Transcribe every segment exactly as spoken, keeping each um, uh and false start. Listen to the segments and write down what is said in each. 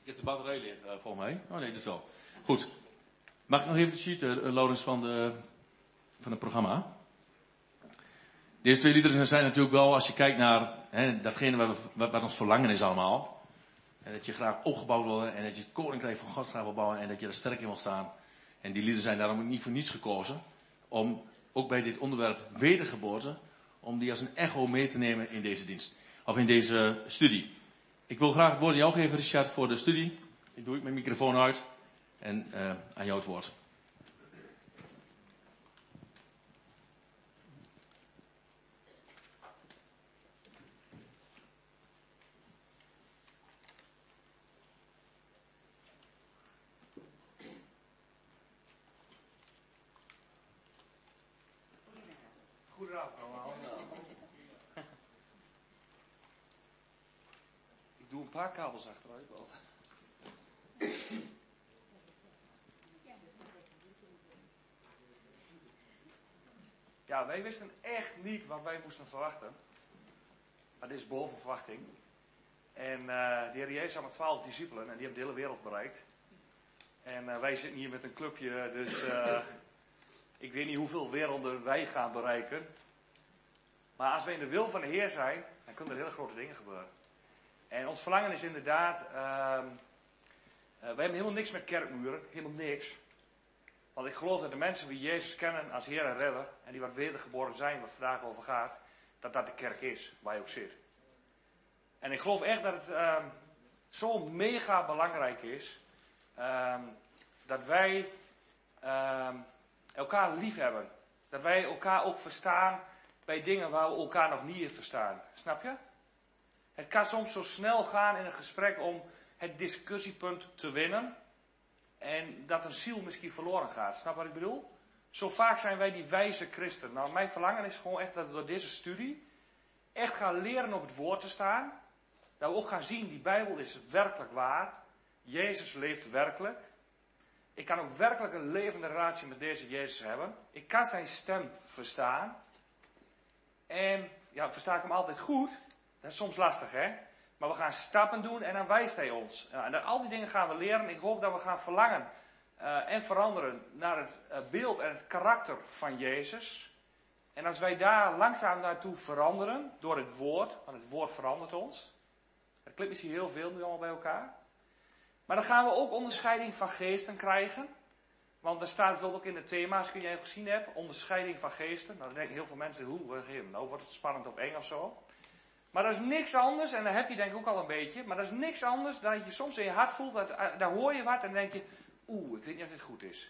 Ik heb de batterij leeg, uh, volgens mij. Oh nee, dat is wel. Goed. Mag ik nog even de sheet, uh, Laurens, van, de, van het programma? Deze twee liederen zijn natuurlijk wel, als je kijkt naar hè, datgene wat, wat, wat ons verlangen is allemaal. En dat je graag opgebouwd wil worden en dat je het koninkrijk van God graag wil bouwen en dat je er sterk in wil staan. En die liederen zijn daarom ook niet voor niets gekozen. Om ook bij dit onderwerp wedergeboorte, om die als een echo mee te nemen in deze dienst. Of in deze studie. Ik wil graag het woord aan jou geven, Richard, voor de studie. Ik doe ik mijn microfoon uit. En uh, aan jou het woord. Goedenavond allemaal. Ik doe een paar kabels achteruit wel. Ja, wij wisten echt niet wat wij moesten verwachten. Maar dit is boven verwachting. En uh, de Heer Jezus had maar twaalf discipelen en die hebben de hele wereld bereikt. En uh, wij zitten hier met een clubje, dus uh, ik weet niet hoeveel werelden wij gaan bereiken. Maar als wij in de wil van de Heer zijn, dan kunnen er hele grote dingen gebeuren. En ons verlangen is inderdaad, uh, uh, wij hebben helemaal niks met kerkmuren, helemaal niks. Want ik geloof dat de mensen die Jezus kennen als Heer en Redder, en die wat wedergeboren zijn, wat vandaag over gaat, dat dat de kerk is, waar je ook zit. En ik geloof echt dat het uh, zo mega belangrijk is, uh, dat wij uh, elkaar lief hebben. Dat wij elkaar ook verstaan bij dingen waar we elkaar nog niet verstaan. Snap je? Het kan soms zo snel gaan in een gesprek om het discussiepunt te winnen. En dat een ziel misschien verloren gaat. Snap wat ik bedoel? Zo vaak zijn wij die wijze christen. Nou, mijn verlangen is gewoon echt dat we door deze studie echt gaan leren op het woord te staan. Dat we ook gaan zien, die Bijbel is werkelijk waar. Jezus leeft werkelijk. Ik kan ook werkelijk een levende relatie met deze Jezus hebben. Ik kan zijn stem verstaan. En, ja, versta ik hem altijd goed? Dat is soms lastig, hè? Maar we gaan stappen doen en dan wijst hij ons. En al die dingen gaan we leren. Ik hoop dat we gaan verlangen uh, en veranderen naar het uh, beeld en het karakter van Jezus. En als wij daar langzaam naartoe veranderen, door het woord, want het woord verandert ons. Dat klinkt misschien heel veel nu allemaal bij elkaar. Maar dan gaan we ook onderscheiding van geesten krijgen. Want er staat bijvoorbeeld ook in de thema's, kun je even gezien hebben, onderscheiding van geesten. Nou, dan denken heel veel mensen, hoe, nou wordt het spannend of eng of zo. Maar dat is niks anders, en dat heb je denk ik ook al een beetje, maar dat is niks anders dan dat je soms in je hart voelt, dat, daar hoor je wat en dan denk je, oeh, ik weet niet of dit goed is.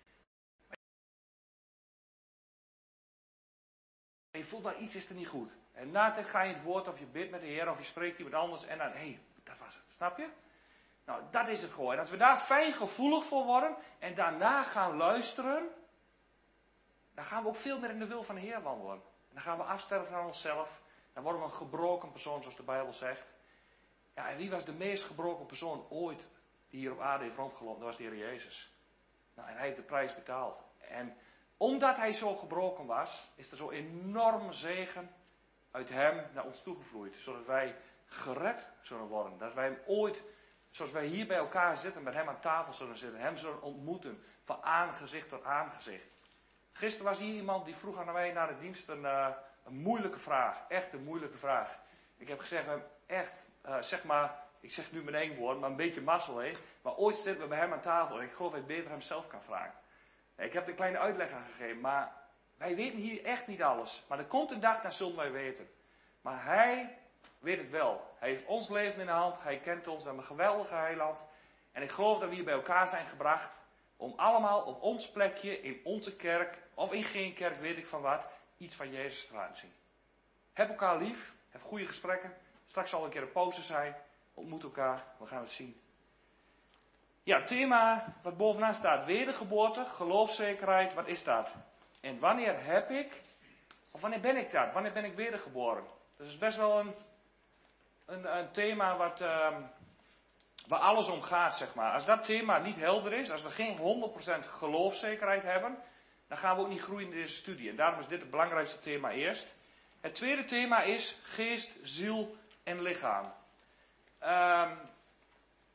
Je voelt maar iets is er niet goed. En na het ga je het woord of je bidt met de Heer of je spreekt iemand anders en dan, hé, hey, dat was het, snap je? Nou, dat is het gewoon. En als we daar fijngevoelig voor worden en daarna gaan luisteren, dan gaan we ook veel meer in de wil van de Heer wandelen. En dan gaan we afsterven aan onszelf. Dan worden we een gebroken persoon, zoals de Bijbel zegt. Ja, en wie was de meest gebroken persoon ooit die hier op aarde heeft rondgelopen? Dat was de Heer Jezus. Nou, en hij heeft de prijs betaald. En omdat hij zo gebroken was, is er zo'n enorme zegen uit hem naar ons toegevloeid. Zodat wij gered zullen worden. Dat wij hem ooit, zoals wij hier bij elkaar zitten, met hem aan tafel zullen zitten. Hem zullen ontmoeten, van aangezicht tot aangezicht. Gisteren was hier iemand die vroeg aan mij na de dienst een... Uh, Een moeilijke vraag, echt een moeilijke vraag. Ik heb gezegd, echt, uh, zeg maar, ik zeg nu met één woord, maar een beetje mazzel, hè. Maar ooit zitten we bij hem aan tafel en ik geloof dat hij beter hem zelf kan vragen. Ik heb er een kleine uitleg aan gegeven, maar wij weten hier echt niet alles. Maar er komt een dag, dan zullen wij weten. Maar hij weet het wel. Hij heeft ons leven in de hand, hij kent ons, we hebben een geweldige heiland. En ik geloof dat we hier bij elkaar zijn gebracht om allemaal op ons plekje, in onze kerk, of in geen kerk, weet ik van wat, iets van Jezus te laten zien. Heb elkaar lief. Heb goede gesprekken. Straks zal een keer een pauze zijn. Ontmoet elkaar. We gaan het zien. Ja, het thema wat bovenaan staat. Wedergeboorte, geloofszekerheid. Wat is dat? En wanneer heb ik, of wanneer ben ik dat? Wanneer ben ik wedergeboren? Dat is best wel een, een, een thema wat, um, waar alles om gaat, zeg maar. Als dat thema niet helder is, als we geen honderd procent geloofszekerheid hebben, dan gaan we ook niet groeien in deze studie. En daarom is dit het belangrijkste thema eerst. Het tweede thema is geest, ziel en lichaam. Um,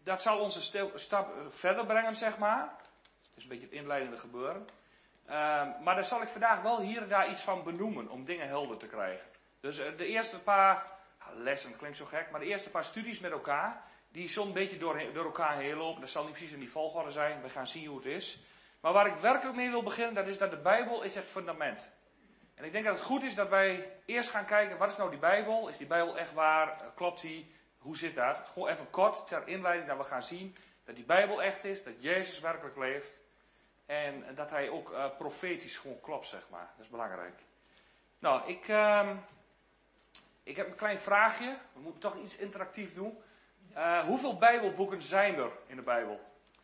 dat zal ons een stil, stap verder brengen, zeg maar. Het is een beetje het inleidende gebeuren. Uh, maar daar zal ik vandaag wel hier en daar iets van benoemen, om dingen helder te krijgen. Dus uh, de eerste paar lessen, klinkt zo gek, maar de eerste paar studies met elkaar, die zo'n beetje door, door elkaar heen lopen. Dat zal niet precies in die volgorde zijn, we gaan zien hoe het is. Maar waar ik werkelijk mee wil beginnen, dat is dat de Bijbel is het fundament. En ik denk dat het goed is dat wij eerst gaan kijken, wat is nou die Bijbel? Is die Bijbel echt waar? Klopt die? Hoe zit dat? Gewoon even kort ter inleiding dat we gaan zien dat die Bijbel echt is, dat Jezus werkelijk leeft. En dat hij ook uh, profetisch gewoon klopt, zeg maar. Dat is belangrijk. Nou, ik, uh, ik heb een klein vraagje. We moeten toch iets interactief doen. Uh, hoeveel Bijbelboeken zijn er in de Bijbel?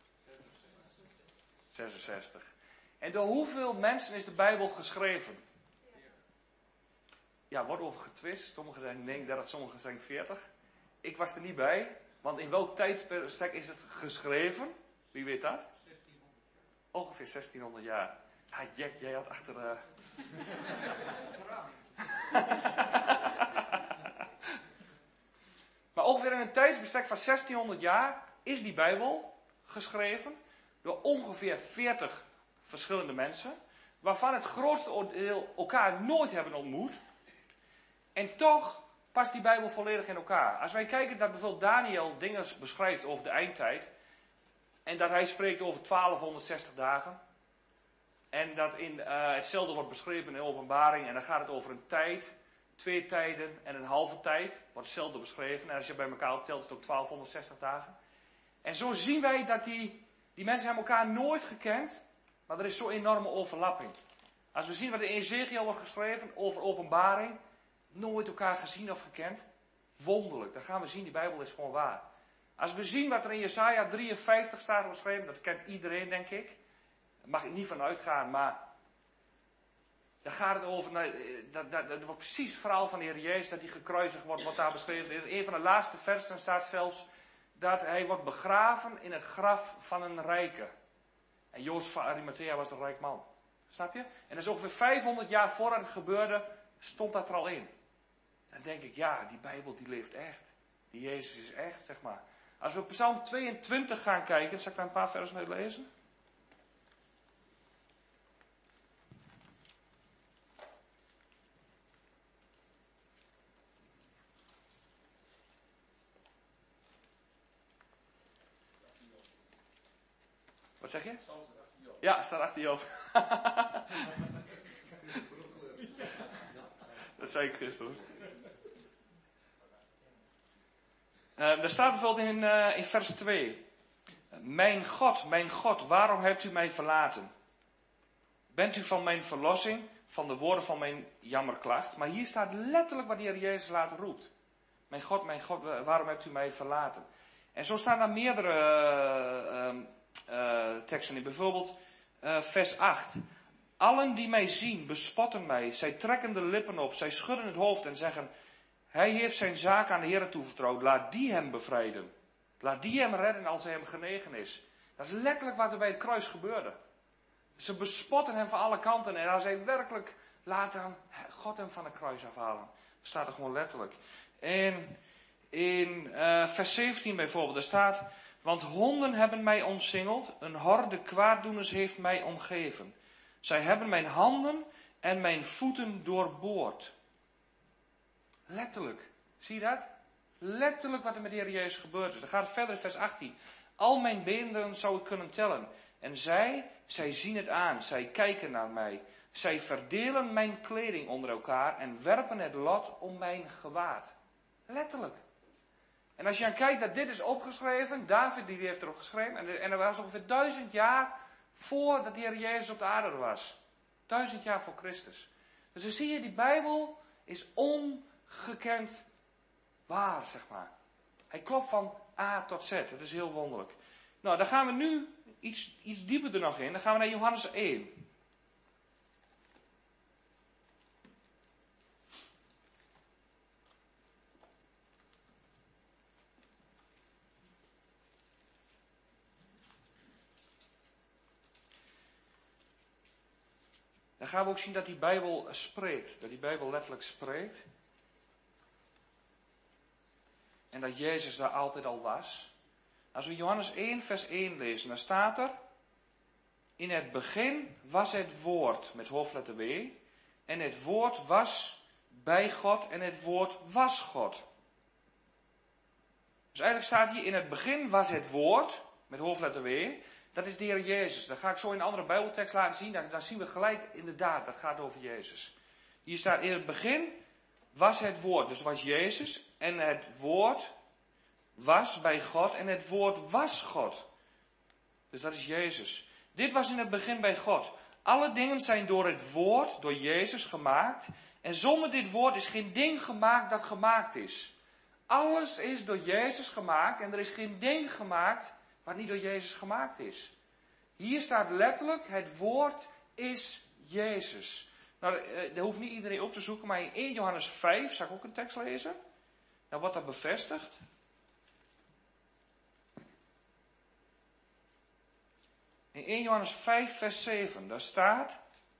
zesenzestig. En door hoeveel mensen is de Bijbel geschreven? Ja, wordt over getwist. Sommigen zeggen negenendertig, sommigen zeggen veertig. Ik was er niet bij. Want in welk tijdsbestek is het geschreven? Wie weet dat? Ongeveer zestienhonderd jaar. Ja, Jack, jij had achter... Uh... maar ongeveer in een tijdsbestek van zestienhonderd jaar is die Bijbel geschreven door ongeveer veertig verschillende mensen, waarvan het grootste deel elkaar nooit hebben ontmoet. En toch past die Bijbel volledig in elkaar. Als wij kijken dat bijvoorbeeld Daniel dingen beschrijft over de eindtijd, en dat hij spreekt over twaalfhonderdzestig dagen. En dat in, uh, hetzelfde wordt beschreven in de Openbaring. En dan gaat het over een tijd, twee tijden en een halve tijd. Wordt hetzelfde beschreven. En als je bij elkaar optelt, is het ook twaalfhonderdzestig dagen. En zo zien wij dat die, die mensen hebben elkaar nooit gekend. Maar er is zo'n enorme overlapping. Als we zien wat in Ezekiel wordt geschreven over Openbaring. Nooit elkaar gezien of gekend. Wonderlijk. Dan gaan we zien, die Bijbel is gewoon waar. Als we zien wat er in Jesaja drieënvijftig staat geschreven, dat kent iedereen, denk ik. Daar mag ik niet van uitgaan, maar daar gaat het over, dat, dat, dat wordt precies het verhaal van de Heer Jezus, dat hij gekruisigd wordt, wat daar beschreven. In een van de laatste versen staat zelfs dat hij wordt begraven in het graf van een rijke. En Jozef van Arimathea was een rijk man. Snap je? En dat is ongeveer vijfhonderd jaar voordat het gebeurde, stond dat er al in. Dan denk ik, ja, die Bijbel die leeft echt. Die Jezus is echt, zeg maar. Als we op Psalm tweeëntwintig gaan kijken, zal ik daar een paar versen mee lezen? Wat zeg je? Ja, staat achter Job. Dat zei ik gisteren. Uh, daar staat bijvoorbeeld in, uh, in vers twee. Mijn God, mijn God, waarom hebt u mij verlaten? Bent u van mijn verlossing, van de woorden van mijn jammerklacht? Maar hier staat letterlijk wat de Heer Jezus later roept. Mijn God, mijn God, waarom hebt u mij verlaten? En zo staan er meerdere uh, uh, uh, teksten in. Bijvoorbeeld uh, vers acht. Allen die mij zien, bespotten mij. Zij trekken de lippen op, zij schudden het hoofd en zeggen... Hij heeft zijn zaak aan de Heer toevertrouwd. Laat die hem bevrijden. Laat die hem redden als hij hem genegen is. Dat is letterlijk wat er bij het kruis gebeurde. Ze bespotten hem van alle kanten. En als hij werkelijk laat hem, God hem van het kruis afhalen. Dat staat er gewoon letterlijk. En in uh, vers zeventien bijvoorbeeld. Er staat. Want honden hebben mij omsingeld. Een horde kwaaddoeners heeft mij omgeven. Zij hebben mijn handen en mijn voeten doorboord. Letterlijk. Zie je dat? Letterlijk wat er met de Heer Jezus gebeurd is. Dan gaat het verder in vers achttien. Al mijn beenderen zou ik kunnen tellen. En zij, zij zien het aan. Zij kijken naar mij. Zij verdelen mijn kleding onder elkaar en werpen het lot om mijn gewaad. Letterlijk. En als je dan kijkt dat dit is opgeschreven, David die heeft erop geschreven, en, en er was ongeveer duizend jaar voordat de Heer Jezus op de aarde er was. Duizend jaar voor Christus. Dus dan zie je, die Bijbel is ongekend waar, zeg maar. Hij klopt van A tot Z. Dat is heel wonderlijk. Nou, dan gaan we nu iets, iets dieper er nog in. Dan gaan we naar Johannes één. Dan gaan we ook zien dat die Bijbel spreekt. Dat die Bijbel letterlijk spreekt. En dat Jezus daar altijd al was. Als we Johannes één vers één lezen, dan staat er: in het begin was het woord, met hoofdletter W, en het woord was bij God en het woord was God. Dus eigenlijk staat hier: in het begin was het woord, met hoofdletter W, dat is de Heer Jezus. Dat ga ik zo in een andere Bijbeltekst laten zien, dan, dan zien we gelijk inderdaad, dat gaat over Jezus. Hier staat: in het begin was het woord, dus was Jezus, en het woord was bij God en het woord was God. Dus dat is Jezus. Dit was in het begin bij God. Alle dingen zijn door het woord, door Jezus gemaakt. En zonder dit woord is geen ding gemaakt dat gemaakt is. Alles is door Jezus gemaakt en er is geen ding gemaakt wat niet door Jezus gemaakt is. Hier staat letterlijk: het woord is Jezus. Nou, daar hoeft niet iedereen op te zoeken, maar in eerste Johannes vijf, zal ik ook een tekst lezen? Dan wordt dat bevestigd. In eerste Johannes vijf vers zeven, daar staat: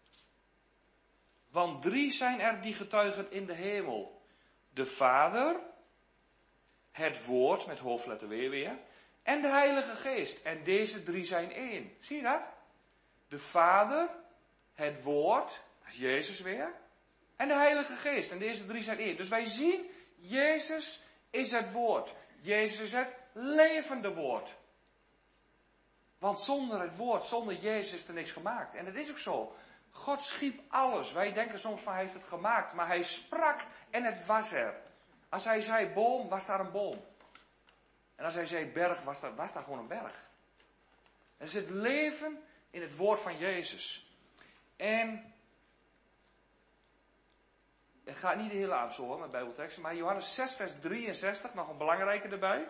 want drie zijn er die getuigen in de hemel. De Vader, het Woord, met hoofdletter W weer, en de Heilige Geest. En deze drie zijn één. Zie je dat? De Vader, het Woord, dat is Jezus weer, en de Heilige Geest. En deze drie zijn één. Dus wij zien, Jezus is het Woord. Jezus is het levende Woord. Want zonder het woord, zonder Jezus is er niks gemaakt. En dat is ook zo. God schiep alles. Wij denken soms van hij heeft het gemaakt. Maar hij sprak en het was er. Als hij zei boom, was daar een boom. En als hij zei berg, was daar, was daar gewoon een berg. Er zit leven in het woord van Jezus. En het gaat niet de hele avond zo hoor, met Bijbelteksten. Maar Johannes zes vers drieënzestig, nog een belangrijke erbij.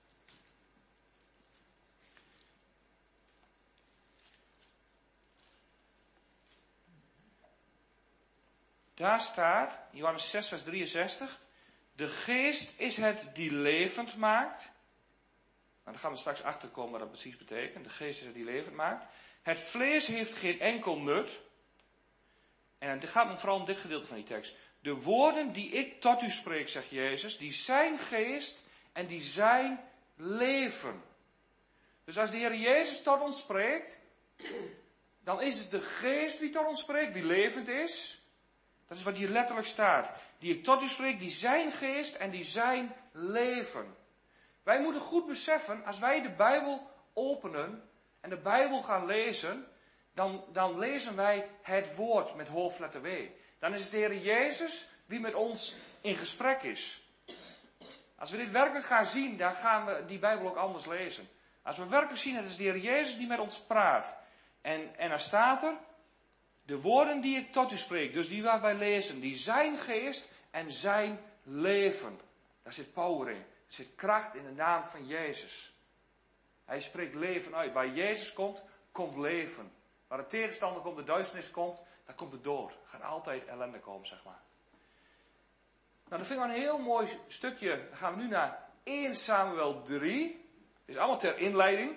Daar staat, Johannes zes vers drieënzestig, de geest is het die levend maakt. Nou, daar gaan we straks achter komen wat dat precies betekent. De geest is het die levend maakt. Het vlees heeft geen enkel nut. En het gaat me vooral om dit gedeelte van die tekst. De woorden die ik tot u spreek, zegt Jezus, die zijn geest en die zijn leven. Dus als de Heer Jezus tot ons spreekt, dan is het de geest die tot ons spreekt, die levend is. Dat is wat hier letterlijk staat. Die ik tot u spreek, die zijn geest en die zijn leven. Wij moeten goed beseffen, als wij de Bijbel openen en de Bijbel gaan lezen, dan, dan lezen wij het woord met hoofdletter W. Dan is het de Heer Jezus die met ons in gesprek is. Als we dit werkelijk gaan zien, dan gaan we die Bijbel ook anders lezen. Als we werkelijk zien, het is de Heer Jezus die met ons praat. En, en dan staat er: de woorden die ik tot u spreek, dus die waar wij lezen, die zijn geest en zijn leven. Daar zit power in. Er zit kracht in de naam van Jezus. Hij spreekt leven uit. Waar Jezus komt, komt leven. Waar de tegenstander komt, de duisternis komt, dan komt de dood. Er gaat altijd ellende komen, zeg maar. Nou, dat vind ik wel een heel mooi stukje. Dan gaan we nu naar eerste Samuel drie. Dit is allemaal ter inleiding.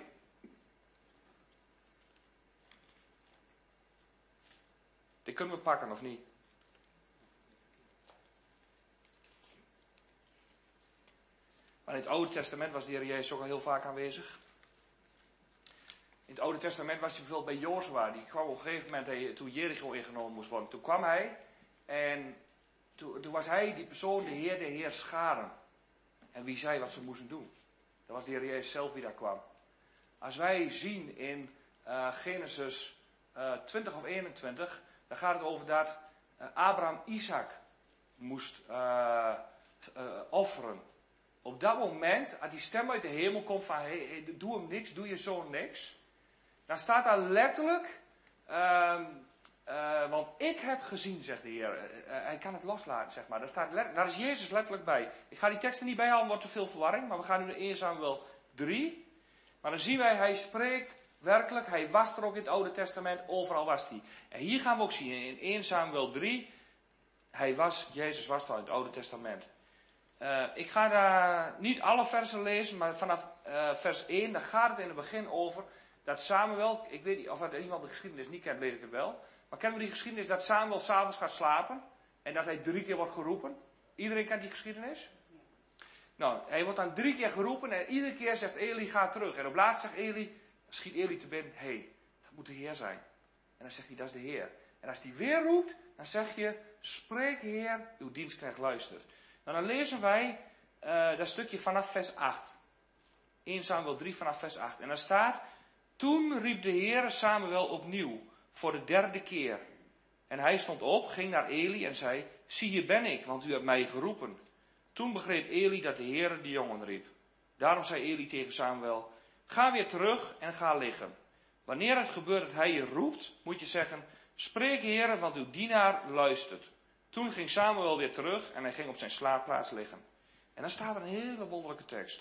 Dit kunnen we pakken, of niet? Maar in het Oude Testament was de Heer Jezus ook al heel vaak aanwezig. In het Oude Testament was hij bijvoorbeeld bij Jozua. Die kwam op een gegeven moment, toen Jericho ingenomen moest worden. Toen kwam hij en toen, toen was hij die persoon, de Heer, de Heer scharen. En wie zei wat ze moesten doen. Dat was de Heer Jezus zelf die daar kwam. Als wij zien in uh, Genesis uh, twintig of eenentwintig, dan gaat het over dat uh, Abraham Isaac moest uh, uh, offeren. Op dat moment, als die stem uit de hemel komt van, hey, hey, doe hem niks, doe je zoon niks. Dan staat daar letterlijk, uh, uh, want ik heb gezien, zegt de Heer. Uh, uh, hij kan het loslaten, zeg maar. Daar, staat let, daar is Jezus letterlijk bij. Ik ga die teksten niet bijhalen, wordt te veel verwarring. Maar we gaan nu naar eerste Samuel drie. Maar dan zien wij, hij spreekt werkelijk. Hij was er ook in het Oude Testament, overal was hij. En hier gaan we ook zien, in eerste Samuel drie. Hij was, Jezus was er al in het Oude Testament. Uh, ik ga daar niet alle versen lezen, maar vanaf uh, vers één, daar gaat het in het begin over dat Samuel, ik weet niet of er iemand de geschiedenis niet kent, lees ik het wel. Maar kennen we die geschiedenis dat Samuel s'avonds gaat slapen en dat hij drie keer wordt geroepen? Iedereen kent die geschiedenis? Nou, hij wordt dan drie keer geroepen en iedere keer zegt Eli, ga terug. En op laatst zegt Eli, schiet Eli te binnen, hé, hey, dat moet de Heer zijn. En dan zegt hij, dat is de Heer. En als hij weer roept, dan zeg je, spreek Heer, uw dienstknecht luistert. Nou, dan lezen wij uh, dat stukje vanaf vers acht. eerste Samuel drie vanaf vers acht. En daar staat, toen riep de Heer Samuel opnieuw, voor de derde keer. En hij stond op, ging naar Eli en zei, zie hier ben ik, want u hebt mij geroepen. Toen begreep Eli dat de Heer de jongen riep. Daarom zei Eli tegen Samuel, ga weer terug en ga liggen. Wanneer het gebeurt dat hij je roept, moet je zeggen, spreek Heer, want uw dienaar luistert. Toen ging Samuel weer terug en hij ging op zijn slaapplaats liggen. En dan staat er een hele wonderlijke tekst.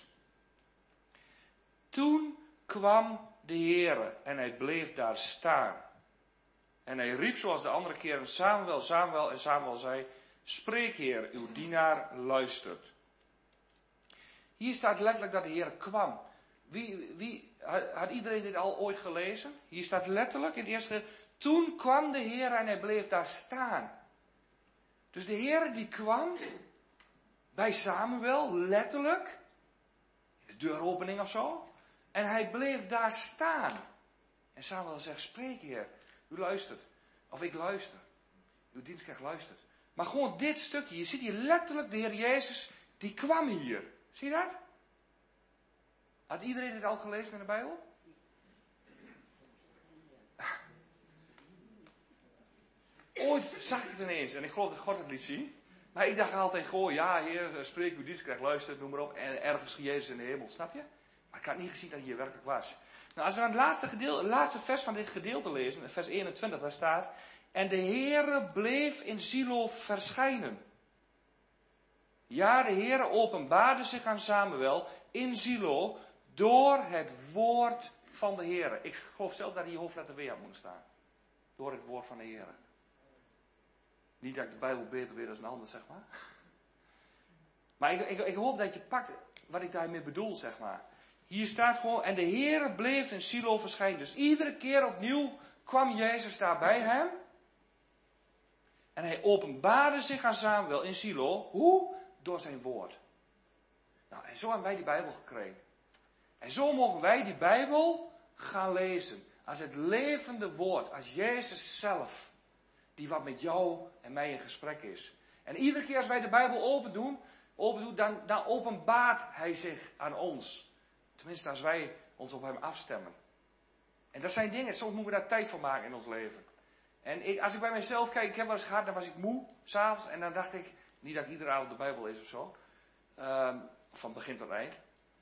Toen kwam de Heer en hij bleef daar staan. En hij riep zoals de andere keren, Samuel, Samuel, en Samuel zei, spreek Heer, uw dienaar luistert. Hier staat letterlijk dat de Heer kwam. Wie, wie, had iedereen dit al ooit gelezen? Hier staat letterlijk in het eerste, toen kwam de Heer en hij bleef daar staan. Dus de Heer die kwam bij Samuel, letterlijk, de deuropening of zo, en hij bleef daar staan. En Samuel zegt, spreek Heer, u luistert, of ik luister, uw dienstknecht luistert. Maar gewoon dit stukje, je ziet hier letterlijk de Heer Jezus, die kwam hier. Zie je dat? Had iedereen dit al gelezen in de Bijbel? Ooit zag ik het ineens en ik geloof dat God het liet zien. Maar ik dacht altijd gewoon, ja Heer, spreek uw dienstknecht, luistert, noem maar op. En ergens Jezus in de hemel, snap je? Maar ik had niet gezien dat hij hier werkelijk was. Nou, als we naar het laatste, gedeelte, het laatste vers van dit gedeelte lezen, vers eenentwintig, daar staat, en de Heere bleef in Silo verschijnen. Ja, de Heere openbaarde zich aan Samuel in Silo door het woord van de Heere. Ik geloof zelf dat hier hoofdletter W had moeten staan. Door het woord van de Heere. Niet dat ik de Bijbel beter weet dan een ander, zeg maar. Maar ik, ik, ik hoop dat je pakt wat ik daarmee bedoel, zeg maar. Hier staat gewoon, en de Heere bleef in Silo verschijnen. Dus iedere keer opnieuw kwam Jezus daar bij hem. En hij openbaarde zich aan Samuel in Silo. Hoe? Door zijn woord. Nou, en zo hebben wij die Bijbel gekregen. En zo mogen wij die Bijbel gaan lezen. Als het levende woord, als Jezus zelf, die wat met jou en mij in gesprek is. En iedere keer als wij de Bijbel open doen, open doen dan, dan openbaart hij zich aan ons. Tenminste, als wij ons op hem afstemmen. En dat zijn dingen, soms moeten we daar tijd voor maken in ons leven. En ik, als ik bij mezelf kijk, ik heb wel eens gehad, dan was ik moe, s'avonds, en dan dacht ik, niet dat ik iedere avond de Bijbel lees of zo, um, van begin tot eind.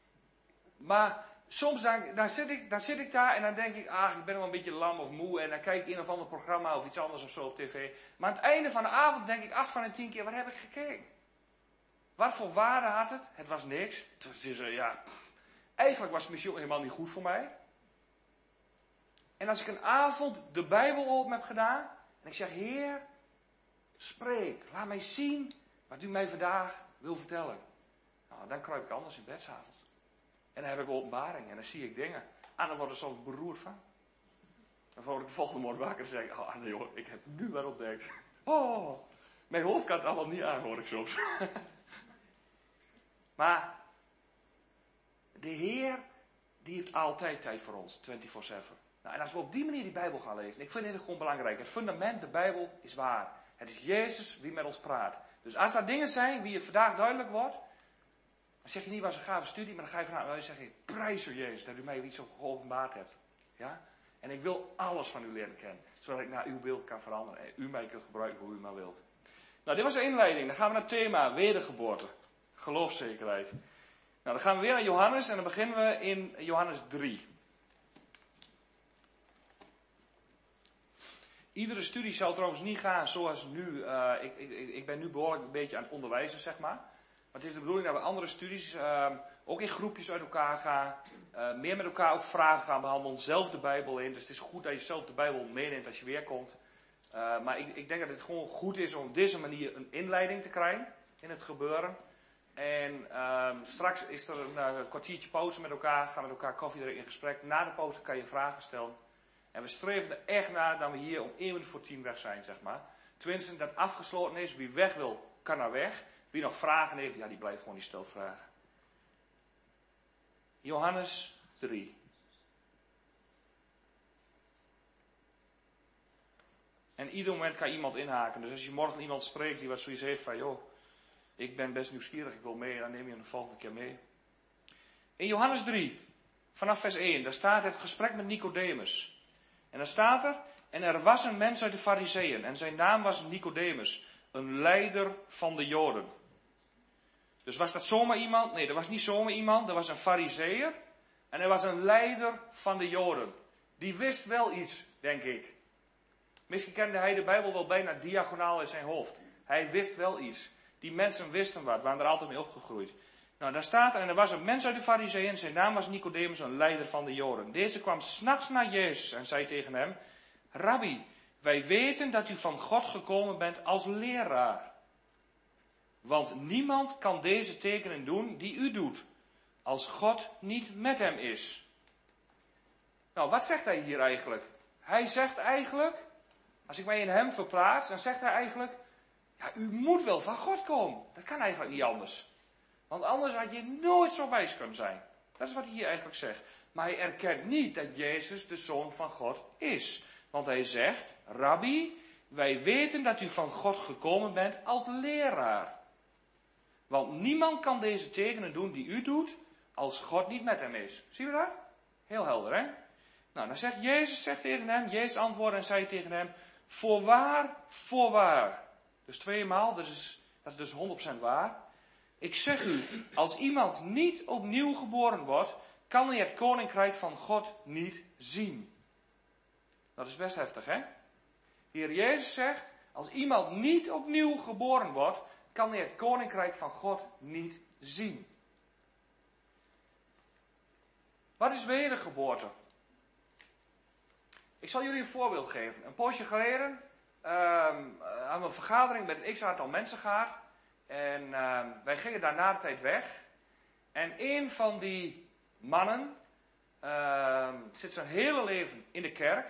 Maar soms dan, dan, zit ik, dan zit ik daar en dan denk ik, ah, ik ben wel een beetje lam of moe, en dan kijk ik een of ander programma of iets anders of zo op tv. Maar aan het einde van de avond denk ik, acht van de tien keer, wat heb ik gekeken? Wat voor waarde had het? Het was niks. Het was dus, uh, ja, pff, eigenlijk was het misschien ook helemaal niet goed voor mij. En als ik een avond de Bijbel open heb gedaan, en ik zeg, Heer, spreek, laat mij zien wat u mij vandaag wil vertellen. Nou, dan kruip ik anders in bed 's avonds. En dan heb ik openbaring en dan zie ik dingen. En dan word ik soms beroerd van. Dan word ik de volgende morgen wakker en zeg ik, oh nee hoor, ik heb nu wat ontdekt. Oh, mijn hoofd kan het allemaal niet aan, hoor ik soms. Maar de Heer, die heeft altijd tijd voor ons, vierentwintig zeven. Nou, en als we op die manier die Bijbel gaan lezen, ik vind dit gewoon belangrijk. Het fundament, de Bijbel, is waar. Het is Jezus wie met ons praat. Dus als er dingen zijn wie je vandaag duidelijk wordt, dan zeg je niet, was een gave studie, maar dan ga je vanuit, dan zeg je, prijs u Jezus, dat u mij iets op geopenbaard hebt. Ja? En ik wil alles van u leren kennen, zodat ik naar uw beeld kan veranderen en u mij kunt gebruiken hoe u maar wilt. Nou, dit was de inleiding. Dan gaan we naar het thema wedergeboorte. Geloofszekerheid. Nou, dan gaan we weer naar Johannes en dan beginnen we in Johannes drie. Iedere studie zal trouwens niet gaan zoals nu. Uh, ik, ik, ik ben nu behoorlijk een beetje aan het onderwijzen, zeg maar. Maar het is de bedoeling dat we andere studies uh, ook in groepjes uit elkaar gaan. Uh, meer met elkaar ook vragen gaan behandelen. Zelf de Bijbel in. Dus het is goed dat je zelf de Bijbel meeneemt als je weer komt. Uh, maar ik, ik denk dat het gewoon goed is om op deze manier een inleiding te krijgen in het gebeuren. En uh, straks is er een, een kwartiertje pauze met elkaar. Gaan we met elkaar koffie drinken in gesprek. Na de pauze kan je vragen stellen. En we streven er echt naar dat we hier om één minuut voor tien weg zijn, zeg maar. Tenminste, dat afgesloten is. Wie weg wil, kan naar weg. Wie nog vragen heeft, ja, die blijft gewoon die stel vragen. Johannes drie. En ieder moment kan iemand inhaken. Dus als je morgen iemand spreekt die wat zoiets heeft van, joh, ik ben best nieuwsgierig, ik wil mee, dan neem je hem de volgende keer mee. In Johannes drie, vanaf vers één, daar staat het gesprek met Nicodemus. En dan staat er, en er was een mens uit de Farizeeën, en zijn naam was Nicodemus, een leider van de Joden. Dus was dat zomaar iemand? Nee, dat was niet zomaar iemand, dat was een Farizeeër. En hij was een leider van de Joden. Die wist wel iets, denk ik. Misschien kende hij de Bijbel wel bijna diagonaal in zijn hoofd. Hij wist wel iets. Die mensen wisten wat, waren er altijd mee opgegroeid. Nou, daar staat er, en er was een mens uit de Farizeeën, zijn naam was Nicodemus, een leider van de Joden. Deze kwam 's nachts naar Jezus en zei tegen hem, Rabbi, wij weten dat u van God gekomen bent als leraar. Want niemand kan deze tekenen doen die u doet, als God niet met hem is. Nou, wat zegt hij hier eigenlijk? Hij zegt eigenlijk, als ik mij in hem verplaats, dan zegt hij eigenlijk, ja, u moet wel van God komen. Dat kan eigenlijk niet anders. Want anders had je nooit zo wijs kunnen zijn. Dat is wat hij hier eigenlijk zegt. Maar hij erkent niet dat Jezus de Zoon van God is. Want hij zegt, Rabbi, wij weten dat u van God gekomen bent als leraar. Want niemand kan deze tekenen doen die u doet, als God niet met hem is. Zien we dat? Heel helder, hè? Nou, dan zegt Jezus zegt tegen hem, Jezus antwoordde en zei tegen hem, voorwaar, voorwaar. Dus tweemaal, dat is, dat is dus honderd procent waar. Ik zeg u, als iemand niet opnieuw geboren wordt, kan hij het koninkrijk van God niet zien. Dat is best heftig, hè? Heer Jezus zegt, als iemand niet opnieuw geboren wordt, kan hij het koninkrijk van God niet zien. Wat is wedergeboorte? Ik zal jullie een voorbeeld geven. Een poosje geleden um, hadden we een vergadering met een x-aantal mensen gehad. En um, wij gingen daar na de tijd weg. En een van die mannen um, zit zijn hele leven in de kerk.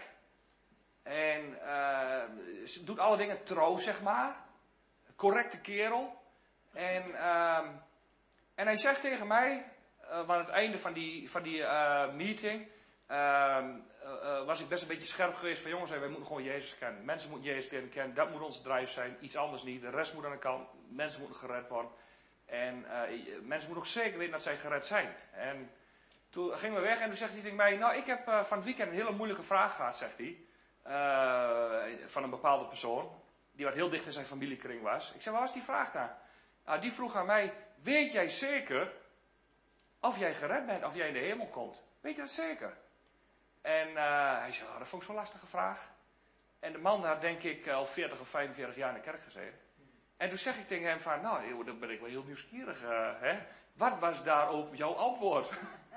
En uh, doet alle dingen trouw, zeg maar. Correcte kerel. En, um, en hij zegt tegen mij, uh, aan het einde van die, van die uh, meeting, uh, uh, uh, was ik best een beetje scherp geweest van jongens, wij moeten gewoon Jezus kennen. Mensen moeten Jezus leren kennen, dat moet onze drive zijn, iets anders niet. De rest moet aan de kant, mensen moeten gered worden. En uh, mensen moeten ook zeker weten dat zij gered zijn. En toen gingen we weg en toen zegt hij tegen mij, nou ik heb uh, van het weekend een hele moeilijke vraag gehad, zegt hij. Uh, van een bepaalde persoon. Die wat heel dicht in zijn familiekring was. Ik zei, wat was die vraag daar? Nou, die vroeg aan mij, weet jij zeker of jij gered bent, of jij in de hemel komt? Weet je dat zeker? En uh, hij zei, oh, dat vond ik zo'n lastige vraag. En de man had denk ik al veertig of vijfenveertig jaar in de kerk gezeten. En toen zeg ik tegen hem van, nou, joh, dan ben ik wel heel nieuwsgierig. Uh, hè? Wat was daarop jouw antwoord?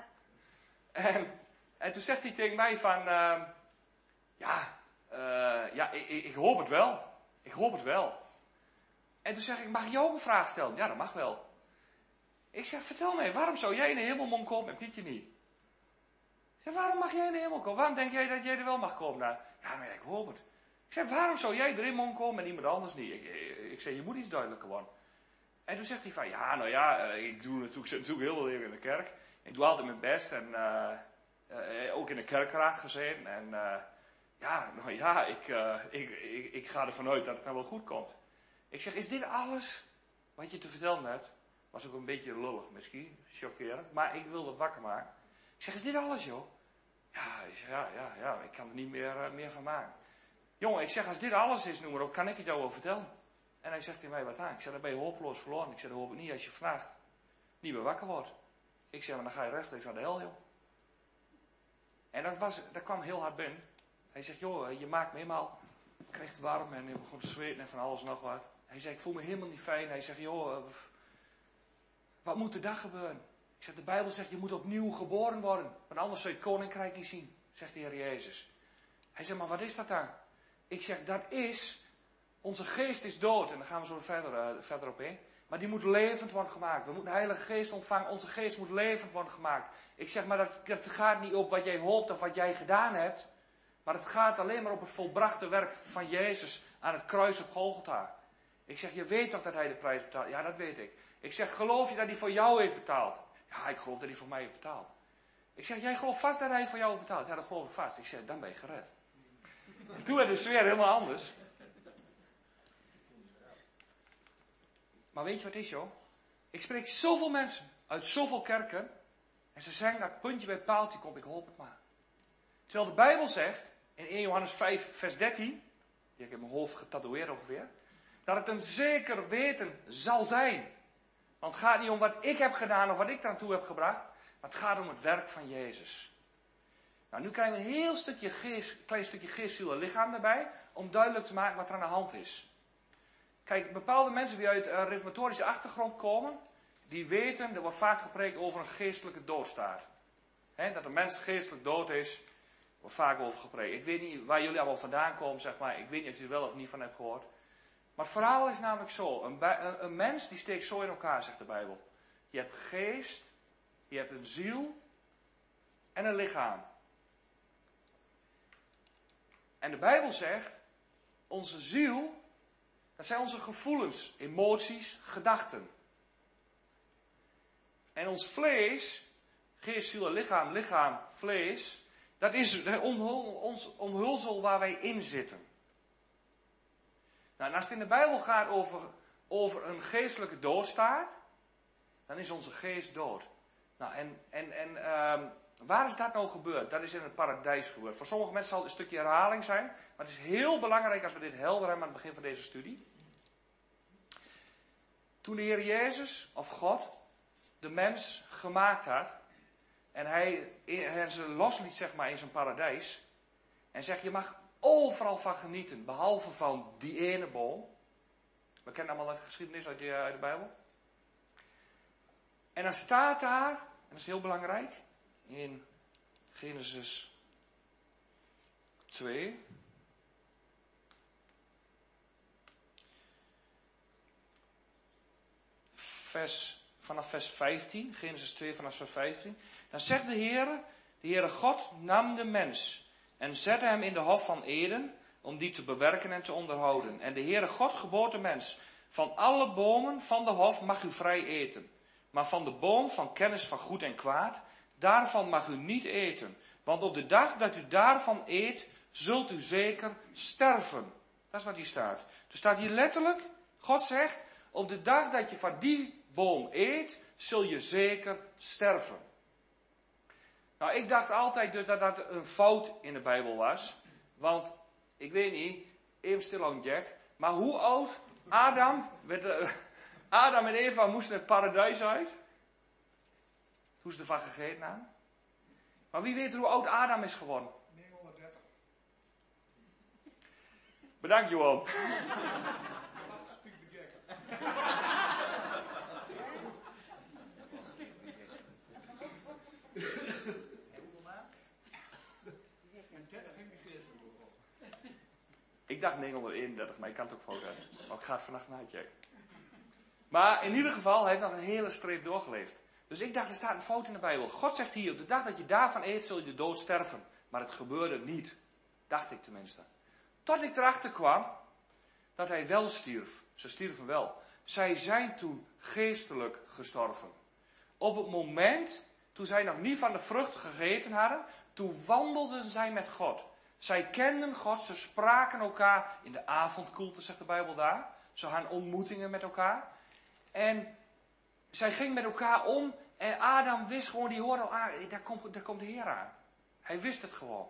en, en toen zegt hij tegen mij van, uh, ja, uh, ja ik, ik hoop het wel. Ik hoop het wel. En toen zeg ik, mag ik jou ook een vraag stellen? Ja, dat mag wel. Ik zeg, vertel mij, waarom zou jij in de hemel komen en Pietje niet? Ik zeg, waarom mag jij in de hemel komen? Waarom denk jij dat jij er wel mag komen? Nou, ja, maar ik hoop het. Ik zeg, waarom zou jij erin mogen komen en iemand anders niet? Ik, ik, ik zeg, je moet iets duidelijker worden. En toen zegt hij van, ja, nou ja, ik doe natuurlijk, ik zit natuurlijk heel veel even in de kerk. Ik doe altijd mijn best en uh, uh, ook in de kerkraad gezeten. En uh, ja, nou ja, ik, uh, ik, ik, ik ga ervan uit dat het nou wel goed komt. Ik zeg, is dit alles wat je te vertellen hebt? Was ook een beetje lullig misschien, chockerend, maar ik wilde het wakker maken. Ik zeg, is dit alles joh? Ja, ik zeg, ja, ja, ja, ik kan er niet meer, uh, meer van maken. Jongen, ik zeg, als dit alles is, noem maar op, kan ik het jou wel vertellen? En hij zegt tegen mij, wat aan? Ik zeg, dan ben je hopeloos verloren. Ik zeg, dat hoop ik niet als je vandaag niet meer wakker wordt. Ik zeg, maar dan ga je rechtstreeks naar de hel, joh. En dat, was, dat kwam heel hard binnen. Hij zegt, joh, je maakt me helemaal, ik kreeg het warm en ik begon te zweten en van alles en nog wat. Hij zegt, ik voel me helemaal niet fijn. Hij zegt, joh, wat moet er dan gebeuren? Ik zeg, de Bijbel zegt, je moet opnieuw geboren worden. Want anders zul je het koninkrijk niet zien, zegt de Heer Jezus. Hij zegt, maar wat is dat dan? Ik zeg, dat is, onze geest is dood. En daar gaan we zo verder, uh, verder op in. Maar die moet levend worden gemaakt. We moeten de Heilige Geest ontvangen. Onze geest moet levend worden gemaakt. Ik zeg, maar dat, dat gaat niet op wat jij hoopt of wat jij gedaan hebt. Maar het gaat alleen maar op het volbrachte werk van Jezus aan het kruis op Golgotha. Ik zeg, je weet toch dat hij de prijs betaalt? Ja, dat weet ik. Ik zeg, geloof je dat hij voor jou heeft betaald? Ja, ik geloof dat hij voor mij heeft betaald. Ik zeg, jij gelooft vast dat hij voor jou betaalt? Ja, dat geloof ik vast. Ik zeg, dan ben je gered. En toen werd de sfeer helemaal anders. Maar weet je wat het is, joh? Ik spreek zoveel mensen uit zoveel kerken. En ze zeggen dat puntje bij paaltje komt, ik hoop het maar. Terwijl de Bijbel zegt, in eerste Johannes vijf, vers dertien. Die heb ik in mijn hoofd getatoeëerd ongeveer. Dat het een zeker weten zal zijn. Want het gaat niet om wat ik heb gedaan of wat ik eraan toe heb gebracht. Maar het gaat om het werk van Jezus. Nou, nu krijgen we een heel stukje geest, klein stukje geest, ziel en lichaam erbij. Om duidelijk te maken wat er aan de hand is. Kijk, bepaalde mensen die uit een reformatorische achtergrond komen. Die weten, er wordt vaak gepreekt over een geestelijke doodstaat. He, dat een mens geestelijk dood is. Wordt vaak over gepreekt. Ik weet niet waar jullie allemaal vandaan komen, zeg maar. Ik weet niet of je er wel of niet van hebt gehoord. Maar het verhaal is namelijk zo. Een, een, een mens die steekt zo in elkaar, zegt de Bijbel. Je hebt geest, je hebt een ziel en een lichaam. En de Bijbel zegt, onze ziel, dat zijn onze gevoelens, emoties, gedachten. En ons vlees, geest, ziel en lichaam, lichaam, vlees, dat is ons omhulsel waar wij in zitten. Nou, en als het in de Bijbel gaat over, over een geestelijke doodstaat, dan is onze geest dood. Nou, en, en, en um, waar is dat nou gebeurd? Dat is in het paradijs gebeurd. Voor sommige mensen zal het een stukje herhaling zijn, maar het is heel belangrijk als we dit helder hebben aan het begin van deze studie. Toen de Heer Jezus, of God, de mens gemaakt had, en hij, hij ze losliet, zeg maar, in zijn paradijs, en zegt, je mag overal van genieten, behalve van die ene boom. We kennen allemaal de geschiedenis uit de, uit de Bijbel. En dan staat daar, en dat is heel belangrijk, in Genesis twee. Vers, vanaf vers vijftien, Genesis twee vanaf vers vijftien. Dan zegt de Heere, de Heere God nam de mens en zette hem in de hof van Eden, om die te bewerken en te onderhouden. En de Heere God gebood de mens, van alle bomen van de hof mag u vrij eten. Maar van de boom van kennis van goed en kwaad, daarvan mag u niet eten. Want op de dag dat u daarvan eet, zult u zeker sterven. Dat is wat hier staat. Er staat hier letterlijk, God zegt, op de dag dat je van die boom eet, zul je zeker sterven. Nou, ik dacht altijd dus dat dat een fout in de Bijbel was. Want, ik weet niet, even stil aan Jack, maar hoe oud Adam, werd, uh, Adam en Eva moesten het paradijs uit? Toen ze ervan gegeten hadden. Maar wie weet hoe oud Adam is geworden? negenhonderddertig. Bedankt, Johan. Speak the Jack. En dertig ging die geest nog. Ik dacht negenhonderdeenendertig, maar ik kan het ook fout hebben. Maar ik ga het vannacht nachecken. Maar in ieder geval, hij heeft nog een hele streep doorgeleefd. Dus ik dacht, er staat een fout in de Bijbel. God zegt hier, op de dag dat je daarvan eet, zul je de dood sterven. Maar het gebeurde niet. Dacht ik tenminste. Tot ik erachter kwam, dat hij wel stierf. Ze stierven wel. Zij zijn toen geestelijk gestorven. Op het moment, toen zij nog niet van de vrucht gegeten hadden, toen wandelden zij met God. Zij kenden God, ze spraken elkaar in de avondkoelte, zegt de Bijbel daar. Ze hadden ontmoetingen met elkaar. En zij gingen met elkaar om en Adam wist gewoon, die hoorde al aan, daar komt, daar komt de Heer aan. Hij wist het gewoon.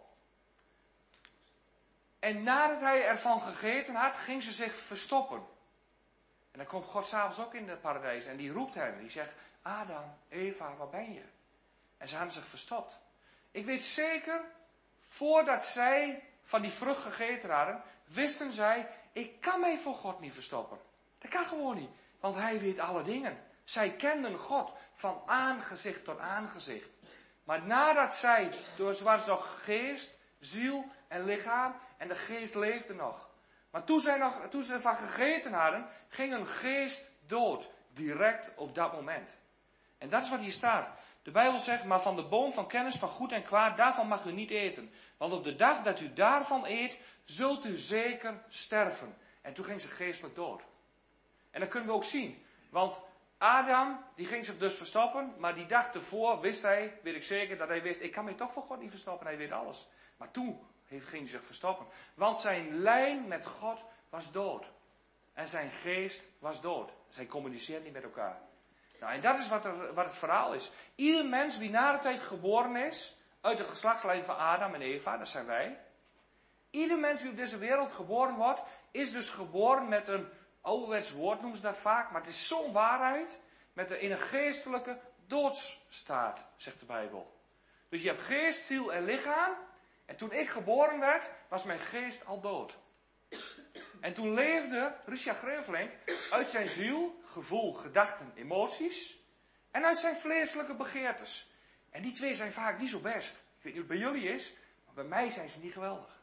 En nadat hij ervan gegeten had, ging ze zich verstoppen. En dan komt God s'avonds ook in het paradijs en die roept hen. Die zegt, Adam, Eva, waar ben je? En ze hadden zich verstopt. Ik weet zeker, voordat zij van die vrucht gegeten hadden, wisten zij, ik kan mij voor God niet verstoppen. Dat kan gewoon niet, want hij weet alle dingen. Zij kenden God van aangezicht tot aangezicht. Maar nadat zij, dus was nog geest, ziel en lichaam en de geest leefde nog. Maar toen, zij nog, toen ze ervan gegeten hadden, ging hun geest dood. Direct op dat moment. En dat is wat hier staat. De Bijbel zegt, maar van de boom van kennis van goed en kwaad, daarvan mag u niet eten. Want op de dag dat u daarvan eet, zult u zeker sterven. En toen ging ze geestelijk dood. En dat kunnen we ook zien. Want Adam, die ging zich dus verstoppen, maar die dag ervoor wist hij, weet ik zeker, dat hij wist, ik kan mij toch voor God niet verstoppen, hij weet alles. Maar toen ging hij zich verstoppen. Want zijn lijn met God was dood. En zijn geest was dood. Zij communiceert niet met elkaar. Nou, en dat is wat, er, wat het verhaal is. Ieder mens wie na de tijd geboren is, uit de geslachtslijn van Adam en Eva, dat zijn wij. Ieder mens die op deze wereld geboren wordt, is dus geboren met een ouderwets woord, noemen ze dat vaak, maar het is zo'n waarheid, met een, in een geestelijke doodsstaat, zegt de Bijbel. Dus je hebt geest, ziel en lichaam, en toen ik geboren werd, was mijn geest al dood. En toen leefde Richard Grevelink uit zijn ziel, gevoel, gedachten, emoties, en uit zijn vleeselijke begeertes. En die twee zijn vaak niet zo best. Ik weet niet hoe het bij jullie is, maar bij mij zijn ze niet geweldig.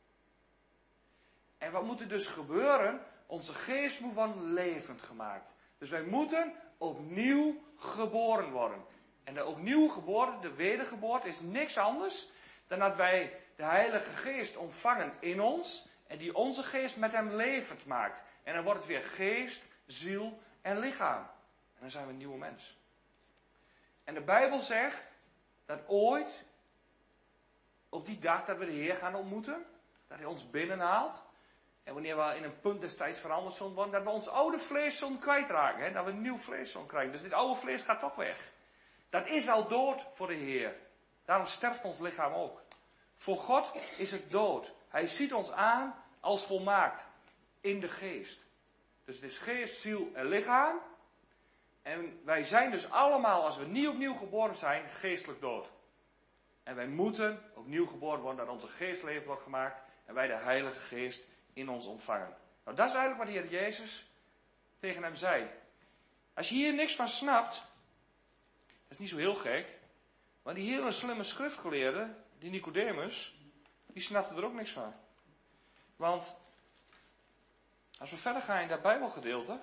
En wat moet er dus gebeuren? Onze geest moet worden levend gemaakt. Dus wij moeten opnieuw geboren worden. En de opnieuw geboren, de wedergeboorte, is niks anders dan dat wij de Heilige Geest ontvangen in ons en die onze geest met hem levend maakt. En dan wordt het weer geest, ziel en lichaam. En dan zijn we een nieuwe mens. En de Bijbel zegt dat ooit, op die dag dat we de Heer gaan ontmoeten, dat hij ons binnenhaalt. En wanneer we in een punt destijds veranderd zullen worden, dat we ons oude vlees zullen kwijtraken. Hè? Dat we een nieuw vlees zullen krijgen. Dus dit oude vlees gaat toch weg. Dat is al dood voor de Heer. Daarom sterft ons lichaam ook. Voor God is het dood. Hij ziet ons aan als volmaakt. In de geest. Dus het is geest, ziel en lichaam. En wij zijn dus allemaal, als we niet opnieuw geboren zijn, geestelijk dood. En wij moeten opnieuw geboren worden, dat onze geest levend wordt gemaakt. En wij de Heilige Geest in ons ontvangen. Nou, dat is eigenlijk wat de Heer Jezus tegen hem zei. Als je hier niks van snapt, dat is niet zo heel gek, maar die hele slimme schriftgeleerde, die Nicodemus, die snapte er ook niks van. Want, als we verder gaan in dat Bijbelgedeelte,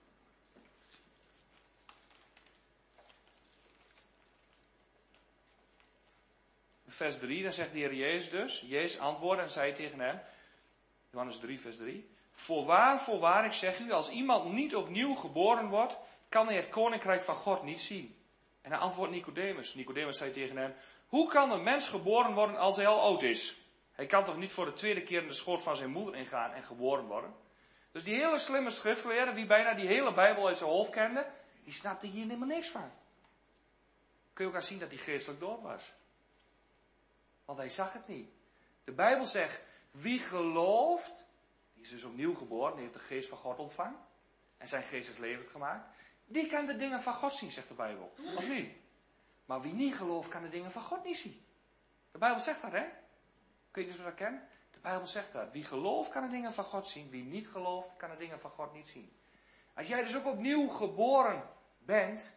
vers drie, dan zegt de Heer Jezus dus, Jezus antwoordde en zei tegen hem, Johannes drie, vers drie. Voorwaar, voorwaar, ik zeg u, als iemand niet opnieuw geboren wordt, kan hij het koninkrijk van God niet zien. En hij antwoordt Nicodemus. Nicodemus zei tegen hem, hoe kan een mens geboren worden als hij al oud is? Hij kan toch niet voor de tweede keer in de schoot van zijn moeder ingaan en geboren worden? Dus die hele slimme schriftgeleerde, wie bijna die hele Bijbel uit zijn hoofd kende, die snapte hier helemaal niks van. Kun je ook aan zien dat hij geestelijk dood was. Want hij zag het niet. De Bijbel zegt, wie gelooft, die is dus opnieuw geboren, die heeft de geest van God ontvangen. En zijn geest is levend gemaakt. Die kan de dingen van God zien, zegt de Bijbel. Of niet? Maar wie niet gelooft, kan de dingen van God niet zien. De Bijbel zegt dat, hè? Kun je dus dat kennen? De Bijbel zegt dat. Wie gelooft, kan de dingen van God zien. Wie niet gelooft, kan de dingen van God niet zien. Als jij dus ook opnieuw geboren bent,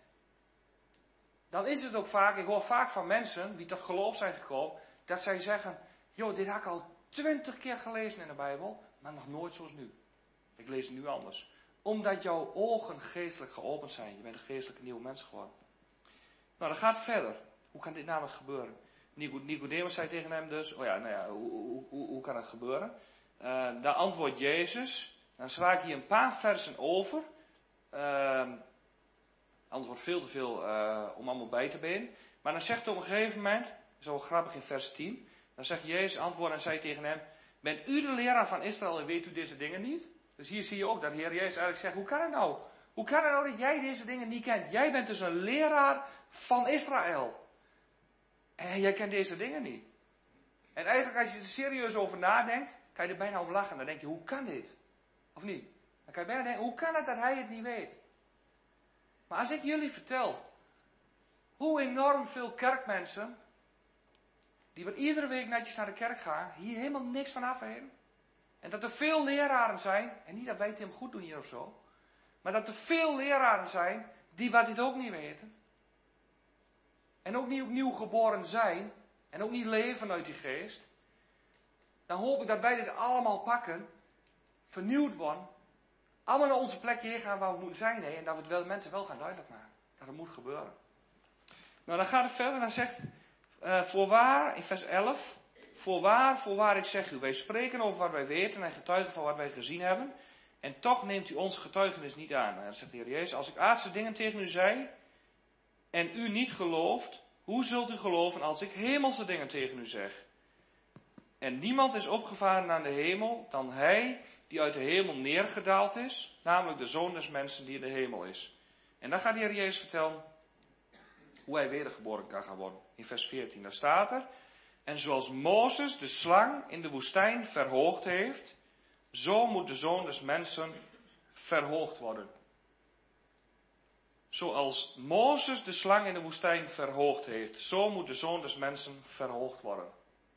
dan is het ook vaak, ik hoor vaak van mensen die tot geloof zijn gekomen, dat zij zeggen, joh, dit heb ik al twintig keer gelezen in de Bijbel, maar nog nooit zoals nu. Ik lees het nu anders. Omdat jouw ogen geestelijk geopend zijn. Je bent een geestelijke nieuwe mens geworden. Nou, dat gaat verder. Hoe kan dit namelijk gebeuren? Nicodemus zei tegen hem dus, oh ja, nou ja, hoe, hoe, hoe, hoe kan dat gebeuren? Uh, daar antwoordt Jezus, dan sla ik hier een paar versen over. Uh, anders wordt veel te veel uh, om allemaal bij te benen. Maar dan zegt hij op een gegeven moment, zo grappig in vers tien, dan zegt Jezus antwoord en zei tegen hem, bent u de leraar van Israël en weet u deze dingen niet? Dus hier zie je ook dat de Heer Jezus eigenlijk zegt, hoe kan het nou? Hoe kan het nou dat jij deze dingen niet kent? Jij bent dus een leraar van Israël. En jij kent deze dingen niet. En eigenlijk als je er serieus over nadenkt, kan je er bijna om lachen. Dan denk je, hoe kan dit? Of niet? Dan kan je bijna denken, hoe kan het dat hij het niet weet? Maar als ik jullie vertel, hoe enorm veel kerkmensen, die wat iedere week netjes naar de kerk gaan, hier helemaal niks van afweten. En dat er veel leraren zijn, en niet dat wij het hem goed doen hier of zo, maar dat er veel leraren zijn, die wat dit ook niet weten. En ook niet opnieuw geboren zijn, en ook niet leven uit die geest. Dan hoop ik dat wij dit allemaal pakken, vernieuwd worden, allemaal naar onze plek heen gaan waar we moeten zijn, hè, en dat we het wel, mensen wel gaan duidelijk maken. Dat het moet gebeuren. Nou, dan gaat het verder, dan zegt, uh, voorwaar, in vers elf, voorwaar, voorwaar, ik zeg u, wij spreken over wat wij weten en getuigen van wat wij gezien hebben. En toch neemt u onze getuigenis niet aan. En dan zegt de Heer Jezus, als ik aardse dingen tegen u zei en u niet gelooft, hoe zult u geloven als ik hemelse dingen tegen u zeg? En niemand is opgevaren naar de hemel dan hij die uit de hemel neergedaald is, namelijk de Zoon des Mensen die in de hemel is. En dan gaat de Heer Jezus vertellen hoe hij wedergeboren kan gaan worden. In vers veertien, daar staat er, en zoals Mozes de slang in de woestijn verhoogd heeft, zo moet de Zoon des Mensen verhoogd worden. Zoals Mozes de slang in de woestijn verhoogd heeft, zo moet de Zoon des Mensen verhoogd worden.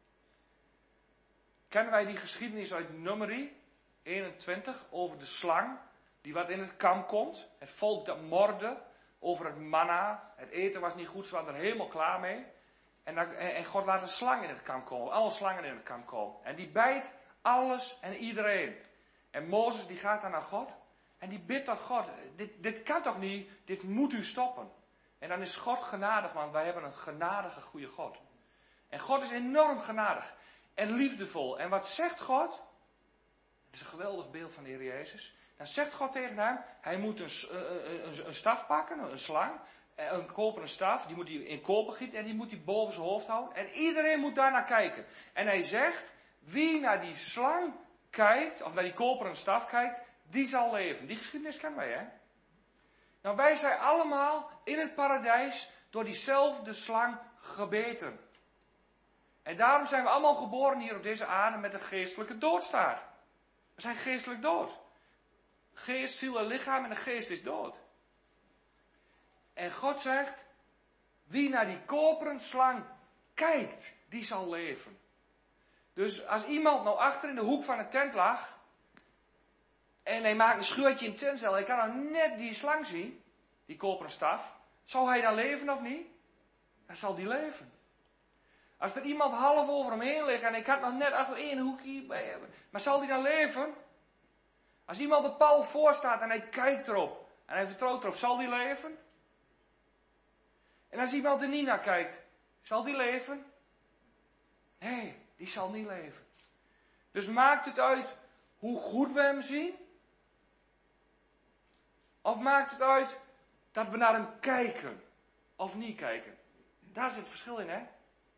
Kennen wij die geschiedenis uit Numeri eenentwintig over de slang die wat in het kamp komt? Het volk dat morde over het manna, het eten was niet goed, ze waren er helemaal klaar mee. En, dan, en God laat een slang in het kamp komen, alle slangen in het kamp komen. En die bijt alles en iedereen. En Mozes die gaat dan naar God en die bidt tot God, dit, dit kan toch niet, dit moet u stoppen. En dan is God genadig, want wij hebben een genadige goede God. En God is enorm genadig en liefdevol. En wat zegt God? Het is een geweldig beeld van de Heer Jezus. Dan zegt God tegen hem, hij moet een, een, een, een staf pakken, een slang, een koperen staf, die moet hij in koper gieten en die moet hij boven zijn hoofd houden. En iedereen moet daar naar kijken. En hij zegt, wie naar die slang kijkt, of naar die koperen staf kijkt, die zal leven. Die geschiedenis kennen wij, hè? Nou, wij zijn allemaal in het paradijs door diezelfde slang gebeten. En daarom zijn we allemaal geboren hier op deze aarde met een geestelijke doodstaart. We zijn geestelijk dood. Geest, ziel en lichaam en de geest is dood. En God zegt, wie naar die koperen slang kijkt, die zal leven. Dus als iemand nou achter in de hoek van een tent lag, en hij maakt een scheurtje in het tentcel, hij kan nou net die slang zien, die koperen staf, zal hij dan leven of niet? Dan zal die leven. Als er iemand half over hem heen ligt en hij kan nog net achter één hoekje, maar zal die dan leven? Als iemand de paal voorstaat en hij kijkt erop en hij vertrouwt erop, zal die leven? En als iemand er niet naar kijkt, zal die leven? Nee, die zal niet leven. Dus maakt het uit hoe goed we hem zien? Of maakt het uit dat we naar hem kijken of niet kijken? Daar zit het verschil in, hè?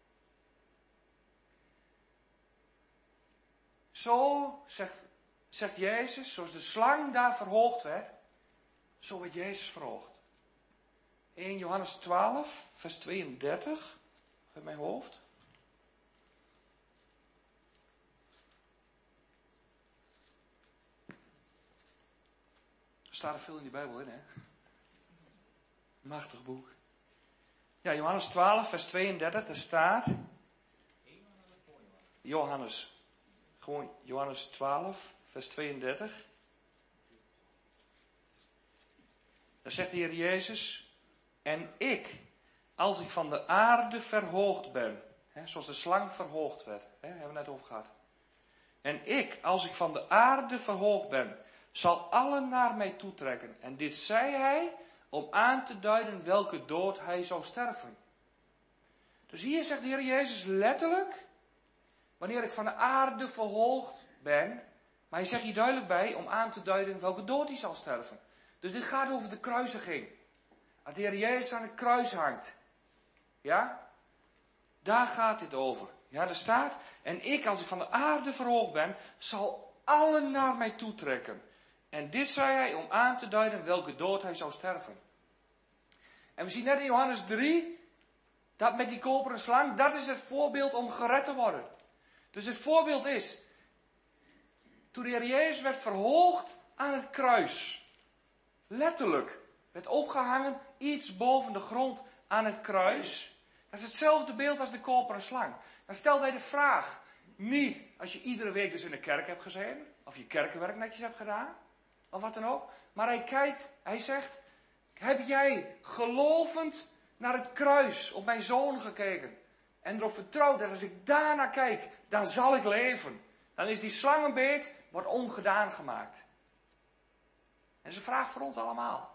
Zo zegt, zegt Jezus, zoals de slang daar verhoogd werd, zo werd Jezus verhoogd. In Johannes twaalf, vers tweeëndertig, uit mijn hoofd. Er staat er veel in die Bijbel in, hè? Machtig boek. Ja, Johannes twaalf, vers tweeëndertig, daar staat... Johannes, gewoon Johannes twaalf, vers tweeëndertig. Daar zegt de Heer Jezus... En ik, als ik van de aarde verhoogd ben, hè, zoals de slang verhoogd werd, hè, hebben we net over gehad. En ik, als ik van de aarde verhoogd ben, zal allen naar mij toetrekken. En dit zei hij om aan te duiden welke dood hij zou sterven. Dus hier zegt de Heer Jezus letterlijk, wanneer ik van de aarde verhoogd ben, maar hij zegt hier duidelijk bij om aan te duiden welke dood hij zal sterven. Dus dit gaat over de kruisiging. Dat de Heer Jezus aan het kruis hangt. Ja? Daar gaat dit over. Ja, er staat, en ik, als ik van de aarde verhoogd ben, zal allen naar mij toetrekken. En dit zei hij om aan te duiden welke dood hij zou sterven. En we zien net in Johannes drie, dat met die koperen slang, dat is het voorbeeld om gered te worden. Dus het voorbeeld is, toen de Heer Jezus werd verhoogd aan het kruis, letterlijk, werd opgehangen iets boven de grond aan het kruis. Dat is hetzelfde beeld als de koperen slang. Dan stelt hij de vraag, niet als je iedere week dus in de kerk hebt gezeten, of je kerkenwerk netjes hebt gedaan, of wat dan ook. Maar hij kijkt, hij zegt, heb jij gelovend naar het kruis op mijn zoon gekeken? En erop vertrouwd dat als ik daarnaar kijk, dan zal ik leven. Dan is die slangenbeet, wordt ongedaan gemaakt. En dat is een vraag voor ons allemaal.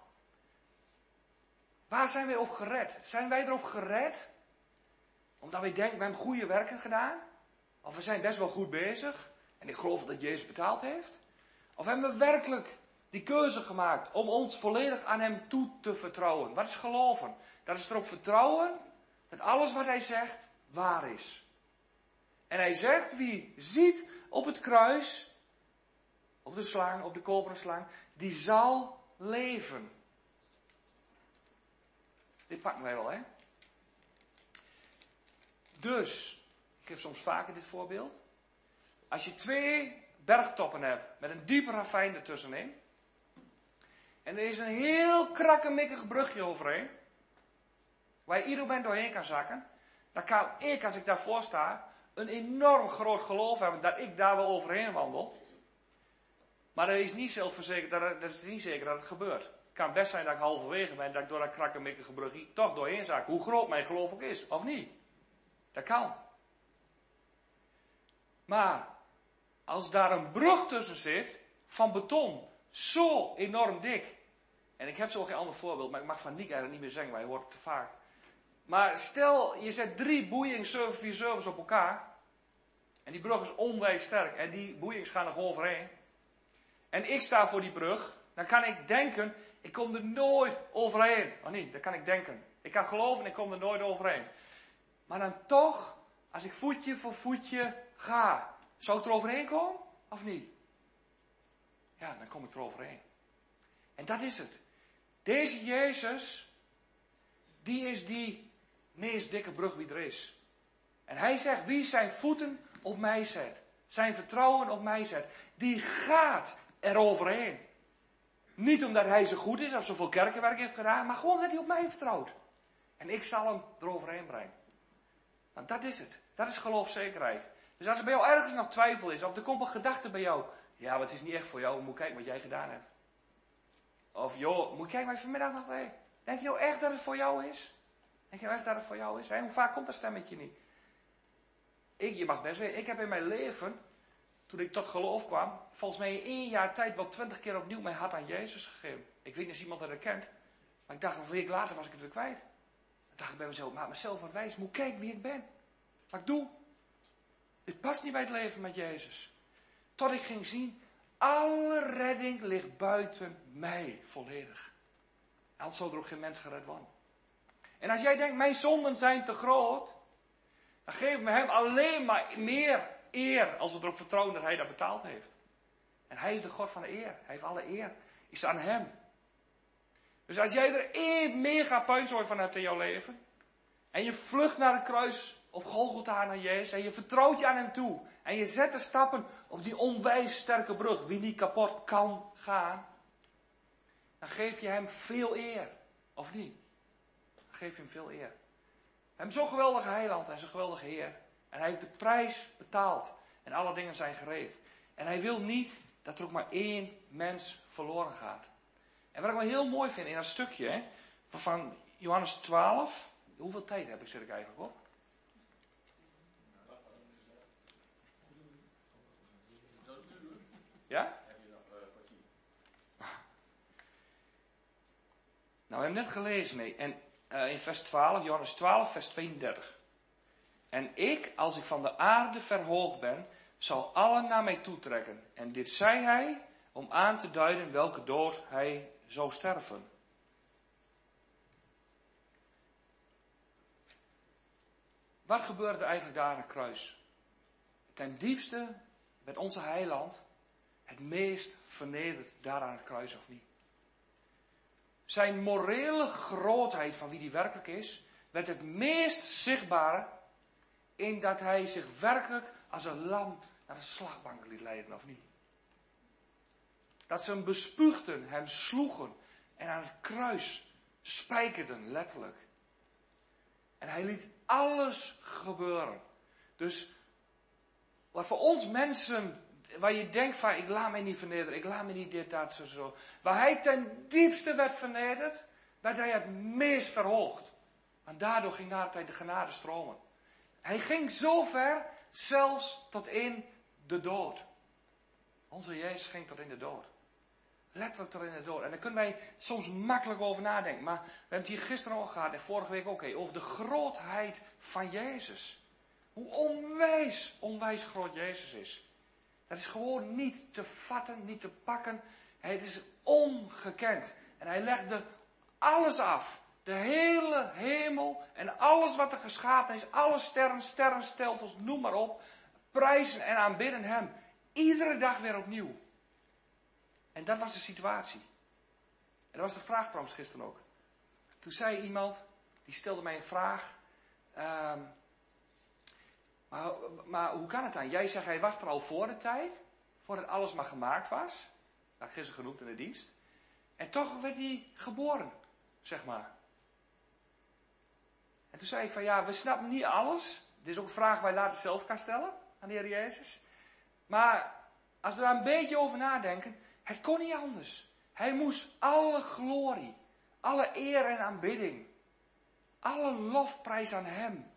Waar zijn wij op gered? Zijn wij erop gered? Omdat wij denken, we hebben goede werken gedaan? Of we zijn best wel goed bezig? En ik geloof dat Jezus betaald heeft? Of hebben we werkelijk die keuze gemaakt om ons volledig aan hem toe te vertrouwen? Wat is geloven? Dat is erop vertrouwen dat alles wat hij zegt waar is. En hij zegt, wie ziet op het kruis, op de slang, op de koperen slang, die zal leven. Dit pakken wij wel, hè? Dus, ik geef soms vaker dit voorbeeld. Als je twee bergtoppen hebt met een diepe ravijn ertussenin. En er is een heel krakkemikkig brugje overheen. Waar je ieder moment doorheen kan zakken. Dan kan ik, als ik daarvoor sta, een enorm groot geloof hebben dat ik daar wel overheen wandel. Maar dat is niet zelfverzekerd, dat, het, dat is niet zeker dat het gebeurt. Het kan best zijn dat ik halverwege ben, dat ik door dat krakkemikkige brugje toch doorheen zak. Hoe groot mijn geloof ook is, of niet. Dat kan. Maar, als daar een brug tussen zit, van beton, zo enorm dik. En ik heb zo geen ander voorbeeld, maar ik mag van Nick eigenlijk niet meer zeggen, maar je hoort het te vaak. Maar stel, je zet drie Boeing zeven vier zeven's op elkaar. En die brug is onwijs sterk. En die Boeings gaan er gewoon overheen. En ik sta voor die brug. Dan kan ik denken, ik kom er nooit overheen. Oh niet, dat kan ik denken. Ik kan geloven, ik kom er nooit overheen. Maar dan toch, als ik voetje voor voetje ga. Zou ik er overheen komen? Of niet? Ja, dan kom ik er overheen. En dat is het. Deze Jezus, die is die meest dikke brug wie er is. En hij zegt, wie zijn voeten op mij zet, zijn vertrouwen op mij zet, die gaat er overheen. Niet omdat hij zo goed is of zoveel kerkenwerk heeft gedaan, maar gewoon dat hij op mij vertrouwt. En ik zal hem eroverheen brengen. Want dat is het. Dat is geloofzekerheid. Dus als er bij jou ergens nog twijfel is, of er komt een gedachte bij jou, ja, maar het is niet echt voor jou, moet kijken wat jij gedaan hebt. Of joh, moet je kijken wat je vanmiddag nog deed. Denk je nou echt dat het voor jou is? Denk je nou echt dat het voor jou is? Hè? Hoe vaak komt dat stemmetje niet? Ik, je mag best weten, ik heb in mijn leven, toen ik tot geloof kwam, volgens mij in één jaar tijd wel twintig keer opnieuw mijn hart aan Jezus gegeven. Ik weet niet of iemand dat herkent, maar ik dacht een week later was ik het weer kwijt. Dan dacht ik bij mezelf, maak mezelf wat wijs, moet kijken wie ik ben. Wat ik doe. Dit past niet bij het leven met Jezus. Tot ik ging zien, alle redding ligt buiten mij volledig. Anders zou er ook geen mens gered worden. En als jij denkt, mijn zonden zijn te groot, dan geven we hem alleen maar meer eer als we erop vertrouwen dat hij dat betaald heeft. En hij is de God van de eer. Hij heeft alle eer. Is aan hem. Dus als jij er één mega puinzooi van hebt in jouw leven, en je vlucht naar het kruis op Golgotha naar Jezus, en je vertrouwt je aan hem toe, en je zet de stappen op die onwijs sterke brug, wie niet kapot kan gaan, dan geef je hem veel eer. Of niet? Dan geef je hem veel eer. We hebben zo'n geweldige heiland en zo'n geweldige Heer. En hij heeft de prijs betaald. En alle dingen zijn gereed. En hij wil niet dat er ook maar één mens verloren gaat. En wat ik wel heel mooi vind in dat stukje, hè, van Johannes twaalf. Hoeveel tijd heb ik, zit ik eigenlijk op? Ja? Nou, we hebben net gelezen, nee. En uh, in vers twaalf, Johannes twaalf, vers tweeëndertig. En ik, als ik van de aarde verhoogd ben, zal allen naar mij toetrekken. En dit zei hij om aan te duiden welke dood hij zou sterven. Wat gebeurde eigenlijk daar aan het kruis? Ten diepste werd onze heiland het meest vernederd daar aan het kruis, of niet? Zijn morele grootheid van wie hij werkelijk is, werd het meest zichtbare in dat hij zich werkelijk als een lam naar de slagbank liet leiden, of niet? Dat ze hem bespuugden, hem sloegen en aan het kruis spijkerden, letterlijk. En hij liet alles gebeuren. Dus wat voor ons mensen, waar je denkt van, ik laat mij niet vernederen, ik laat me niet dit, dat, zo, zo. Waar hij ten diepste werd vernederd, werd hij het meest verhoogd. En daardoor ging na de tijd de genade stromen. Hij ging zo ver, zelfs tot in de dood. Onze Jezus ging tot in de dood. Letterlijk tot in de dood. En daar kunnen wij soms makkelijk over nadenken. Maar we hebben het hier gisteren al gehad en vorige week ook, over de grootheid van Jezus. Hoe onwijs, onwijs groot Jezus is. Dat is gewoon niet te vatten, niet te pakken. Het is ongekend. En hij legde alles af. De hele hemel en alles wat er geschapen is. Alle sterren, sterrenstelsels, noem maar op. Prijzen en aanbidden hem. Iedere dag weer opnieuw. En dat was de situatie. En dat was de vraag trouwens gisteren ook. Toen zei iemand, die stelde mij een vraag. Um, maar, maar hoe kan het dan? Jij zegt, hij was er al voor de tijd. Voordat alles maar gemaakt was. Dat had ik gisteren genoemd in de dienst. En toch werd hij geboren, zeg maar. En toen zei ik van ja, we snappen niet alles. Dit is ook een vraag waar je later zelf kan stellen aan de Heer Jezus. Maar als we daar een beetje over nadenken, het kon niet anders. Hij moest alle glorie, alle eer en aanbidding, alle lofprijs aan hem.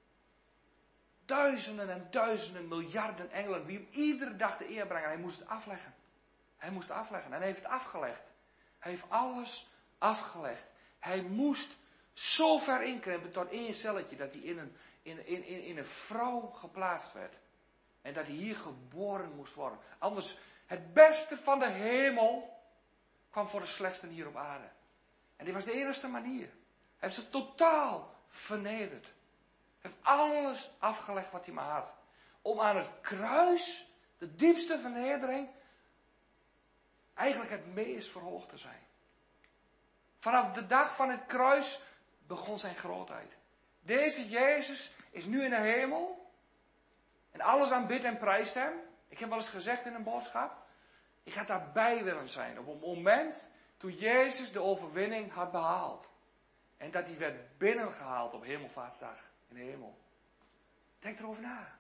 Duizenden en duizenden miljarden engelen die hem iedere dag de eer brengen. Hij moest het afleggen. Hij moest het afleggen en hij heeft het afgelegd. Hij heeft alles afgelegd. Hij moest zo ver inkrimpen tot één celletje dat hij in een, in, in, in, in een vrouw geplaatst werd. En dat hij hier geboren moest worden. Anders, het beste van de hemel kwam voor de slechtste hier op aarde. En dit was de enige manier. Hij heeft ze totaal vernederd. Hij heeft alles afgelegd wat hij maar had. Om aan het kruis, de diepste vernedering, eigenlijk het meest verhoogd te zijn. Vanaf de dag van het kruis begon zijn grootheid. Deze Jezus is nu in de hemel. En alles aanbidt en prijst hem. Ik heb wel eens gezegd in een boodschap. Ik had daarbij willen zijn. Op het moment toen Jezus de overwinning had behaald. En dat hij werd binnengehaald op Hemelvaartsdag in de hemel. Denk erover na.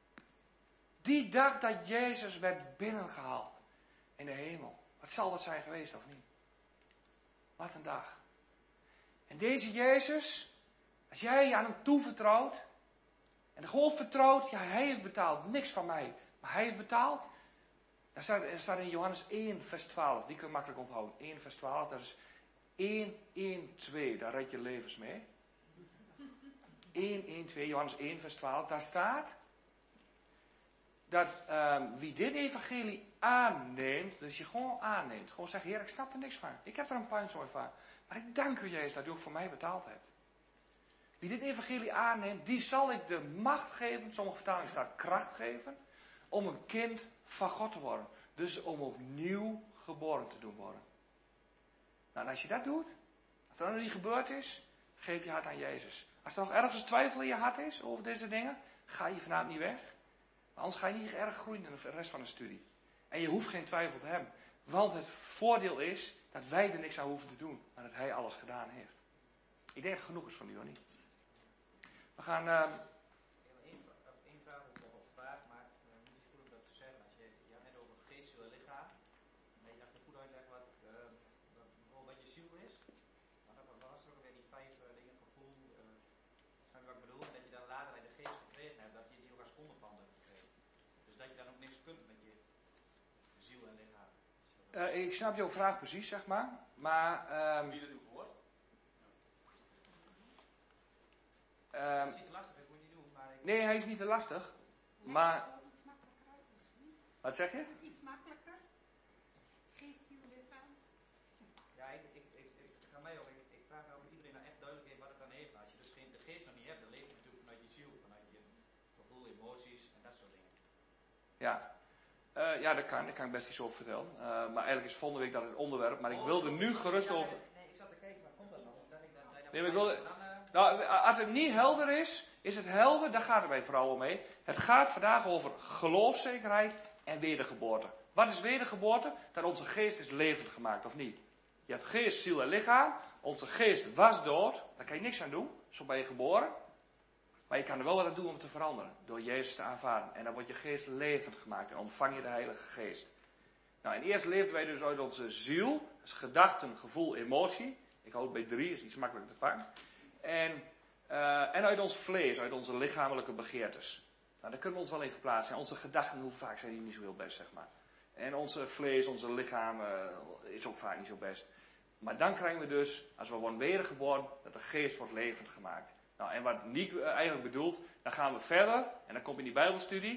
Die dag dat Jezus werd binnengehaald in de hemel. Wat zal dat zijn geweest of niet? Wat een dag. En deze Jezus, als jij aan hem toevertrouwt, en gewoon vertrouwt, ja, hij heeft betaald, niks van mij, maar hij heeft betaald. Dan staat, er staat in Johannes één vers twaalf, die kun je makkelijk onthouden. één vers twaalf, dat is één, één, twee, daar red je levens mee. één, één, twee, Johannes één vers twaalf, daar staat dat um, wie dit evangelie aanneemt, dus je gewoon aanneemt, gewoon zegt, Heer, ik snap er niks van. Ik heb er een puinzooi van. Maar ik dank u, Jezus, dat u ook voor mij betaald hebt. Wie dit evangelie aanneemt, die zal ik de macht geven, sommige vertalingen staat kracht geven, om een kind van God te worden. Dus om opnieuw geboren te doen worden. Nou, en als je dat doet, als er nog niet gebeurd is, geef je hart aan Jezus. Als er nog ergens twijfel in je hart is over deze dingen, ga je vanavond niet weg. Maar anders ga je niet erg groeien in de rest van de studie. En je hoeft geen twijfel te hebben. Want het voordeel is dat wij er niks aan hoeven te doen, maar dat hij alles gedaan heeft. Ik denk dat het genoeg is van u, hoor niet? We gaan... Uh... Eén vraag of nog een vraag, maar uh, niet zo goed om dat te zeggen. Als je, je had net over geest, ziel en lichaam. En je dacht je goed uitleggen wat, uh, wat, wat je ziel is. Maar dat was er ook weer die vijf uh, dingen, gevoel. Uh, snap je wat ik bedoel? En dat je dan later bij de geest gekregen hebt, dat je die ook als onderpand hebt gekregen. Dus dat je dan ook niks kunt met je ziel en lichaam. Uh, ik snap jouw vraag precies, zeg maar. Maar... Um... Wie dat u gehoord? Um, dat is niet te lastig, dat moet je niet doen. Maar ik... nee, hij is niet te lastig. Nee, maar... het is wel iets makkelijker uit misschien. Wat zeg je? Iets makkelijker. Geest, ziel, lichaam. Ja, ik, ik, ik, ik, ga mij ook, ik, ik vraag me of iedereen nou echt duidelijk heeft wat het dan heeft. Maar als je dus geen, de geest nog niet hebt, dan leef je natuurlijk vanuit je ziel, vanuit je gevoel, emoties en dat soort dingen. Ja. Uh, ja, dat kan. Daar kan ik best iets over vertellen. Uh, maar eigenlijk is volgende week dat het onderwerp. Maar ik wilde nu gerust over... Nee, ik zat te kijken, maar komt dat nog? Dat ik dan, dat Nee, maar ik wilde... dan, uh... Nou, als het niet helder is, is het helder, daar gaat het bij vooral om mee. Het gaat vandaag over geloofszekerheid en wedergeboorte. Wat is wedergeboorte? Dat onze geest is levend gemaakt, of niet? Je hebt geest, ziel en lichaam. Onze geest was dood, daar kan je niks aan doen. Zo ben je geboren. Maar je kan er wel wat aan doen om het te veranderen. Door Jezus te aanvaarden. En dan wordt je geest levend gemaakt en ontvang je de Heilige Geest. Nou, en eerst leven wij dus uit onze ziel. Dat is gedachten, gevoel, emotie. Ik hou het bij drie, is iets makkelijker te vangen. En, uh, en uit ons vlees, uit onze lichamelijke begeertes. Nou, daar kunnen we ons wel even plaatsen. Onze gedachten, hoe vaak zijn die niet zo heel best, zeg maar. En onze vlees, onze lichaam uh, is ook vaak niet zo best. Maar dan krijgen we dus, als we worden wedergeboren, dat de geest wordt levend gemaakt. Nou, en wat Niek uh, eigenlijk bedoelt, dan gaan we verder. En dan komt in die Bijbelstudie.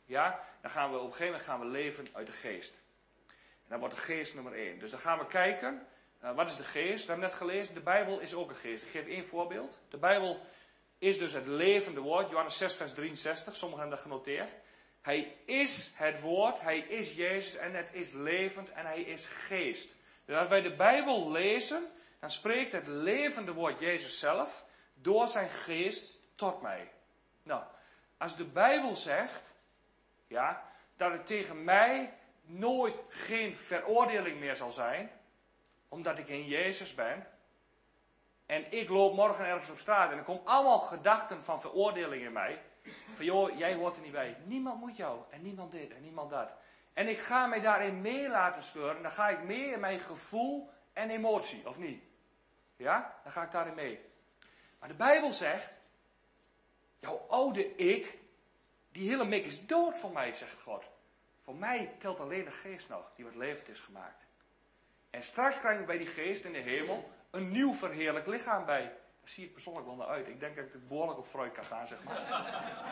Ja, dan gaan we op een gegeven moment gaan we leven uit de geest. En dan wordt de geest nummer één. Dus dan gaan we kijken, uh, wat is de geest? We hebben net gelezen, de Bijbel is ook een geest. Ik geef één voorbeeld. De Bijbel is dus het levende woord. Johannes zes vers drieënzestig, sommigen hebben dat genoteerd. Hij is het woord, hij is Jezus en het is levend en hij is geest. Dus als wij de Bijbel lezen, dan spreekt het levende woord Jezus zelf door zijn geest tot mij. Nou, als de Bijbel zegt, ja, dat het tegen mij nooit geen veroordeling meer zal zijn, omdat ik in Jezus ben, en ik loop morgen ergens op straat en er komen allemaal gedachten van veroordeling in mij, van joh, jij hoort er niet bij. Niemand moet jou, en niemand dit, en niemand dat. En ik ga mij daarin mee laten sleuren, dan ga ik mee in mijn gevoel en emotie, of niet? Ja, dan ga ik daarin mee. Maar de Bijbel zegt, jouw oude ik, die hele mik is dood voor mij, zegt God. Voor mij telt alleen de geest nog, die wat levend is gemaakt. En straks krijgen we bij die geest in de hemel een nieuw verheerlijk lichaam bij. Daar zie ik persoonlijk wel naar uit. Ik denk dat ik het behoorlijk op Freud kan gaan, zeg maar.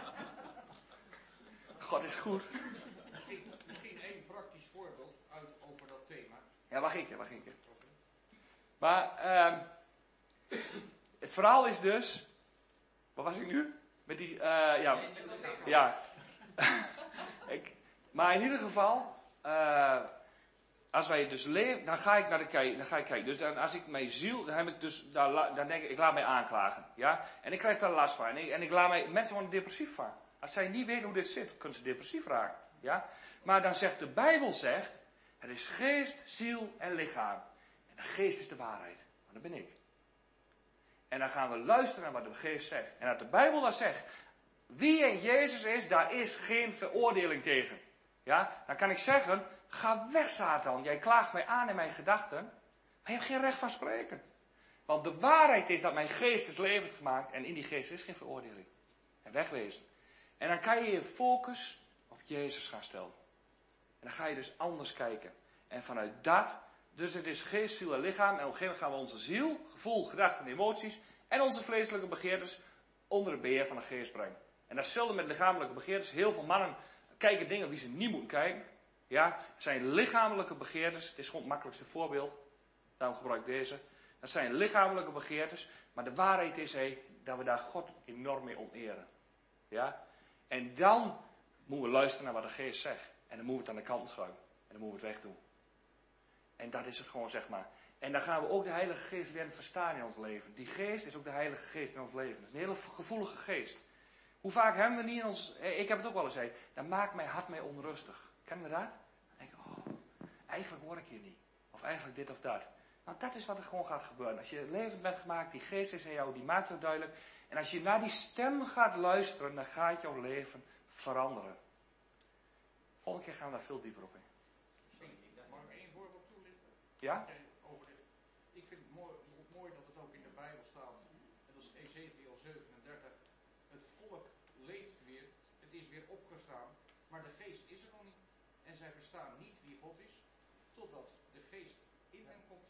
God is goed. Misschien, misschien één praktisch voorbeeld uit, over dat thema. Ja, wacht ik, wacht ik. Maar, uh, het verhaal is dus, waar was ik nu? Met die, uh, ja, ja. ik, maar in ieder geval, uh, als wij dus leven, dan ga ik naar de kijk, dan ga ik kijken. Dus dan, als ik mijn ziel, dan heb ik dus, dan, dan denk ik, ik laat mij aanklagen, ja. En ik krijg daar last van. En ik, en ik laat mij, mensen worden depressief van. Als zij niet weten hoe dit zit, kunnen ze depressief raken, ja. Maar dan zegt de Bijbel, zegt, het is geest, ziel en lichaam. En de geest is de waarheid, want dat ben ik. En dan gaan we luisteren naar wat de geest zegt. En dat de Bijbel dat zegt, wie in Jezus is, daar is geen veroordeling tegen. Ja, dan kan ik zeggen, ga weg Satan, jij klaagt mij aan in mijn gedachten, maar je hebt geen recht van spreken. Want de waarheid is dat mijn geest is levend gemaakt en in die geest is geen veroordeling. En wegwezen. En dan kan je je focus op Jezus gaan stellen. En dan ga je dus anders kijken. En vanuit dat, dus het is geest, ziel en lichaam. En op een gegeven moment gaan we onze ziel, gevoel, gedachten en emoties en onze vleeselijke begeertes onder het beheer van de geest brengen. En dat is hetzelfde met lichamelijke begeertes. Heel veel mannen kijken dingen wie ze niet moeten kijken. Ja, het zijn lichamelijke begeertes. Het is gewoon het makkelijkste voorbeeld. Daarom gebruik ik deze. Dat zijn lichamelijke begeertes. Maar de waarheid is hey, dat we daar God enorm mee oneren. Ja? En dan moeten we luisteren naar wat de geest zegt. En dan moeten we het aan de kant schuiven. En dan moeten we het wegdoen. En dat is het gewoon, zeg maar. En dan gaan we ook de Heilige Geest leren verstaan in ons leven. Die geest is ook de Heilige Geest in ons leven. Dat is een hele gevoelige geest. Hoe vaak hebben we niet in ons... Ik heb het ook wel eens gezegd. Dan maakt mijn hart mij onrustig. Kennen we dat? Dan denk ik, oh, eigenlijk hoor ik hier niet. Of eigenlijk dit of dat. Nou, dat is wat er gewoon gaat gebeuren. Als je levend bent gemaakt, die geest is in jou, die maakt jou duidelijk. En als je naar die stem gaat luisteren, dan gaat jouw leven veranderen. Volgende keer gaan we daar veel dieper op in. Mag ik één voorbeeld toelichten? Ja? En overlichten. Ik vind het mooi, mooi dat het ook in de Bijbel staat. En dat is Ezekiel zevenendertig. Het volk leeft weer. Het is weer opgestaan. Maar de geest is er nog niet. En zij verstaan niet wie God is. Totdat de geest in hen komt.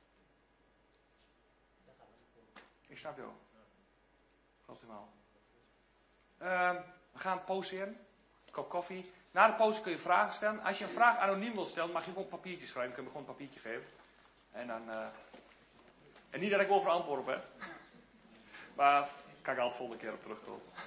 Ik snap jou. Klopt helemaal. Uh, we gaan pauzeren. Een kop koffie. Na de pauze kun je vragen stellen. Als je een vraag anoniem wil stellen, mag je gewoon een papiertje schrijven. Dan kun je me gewoon een papiertje geven. En dan... Uh, en niet dat ik overal antwoord op heb. Maar kan ik altijd volgende keer op terugkomen.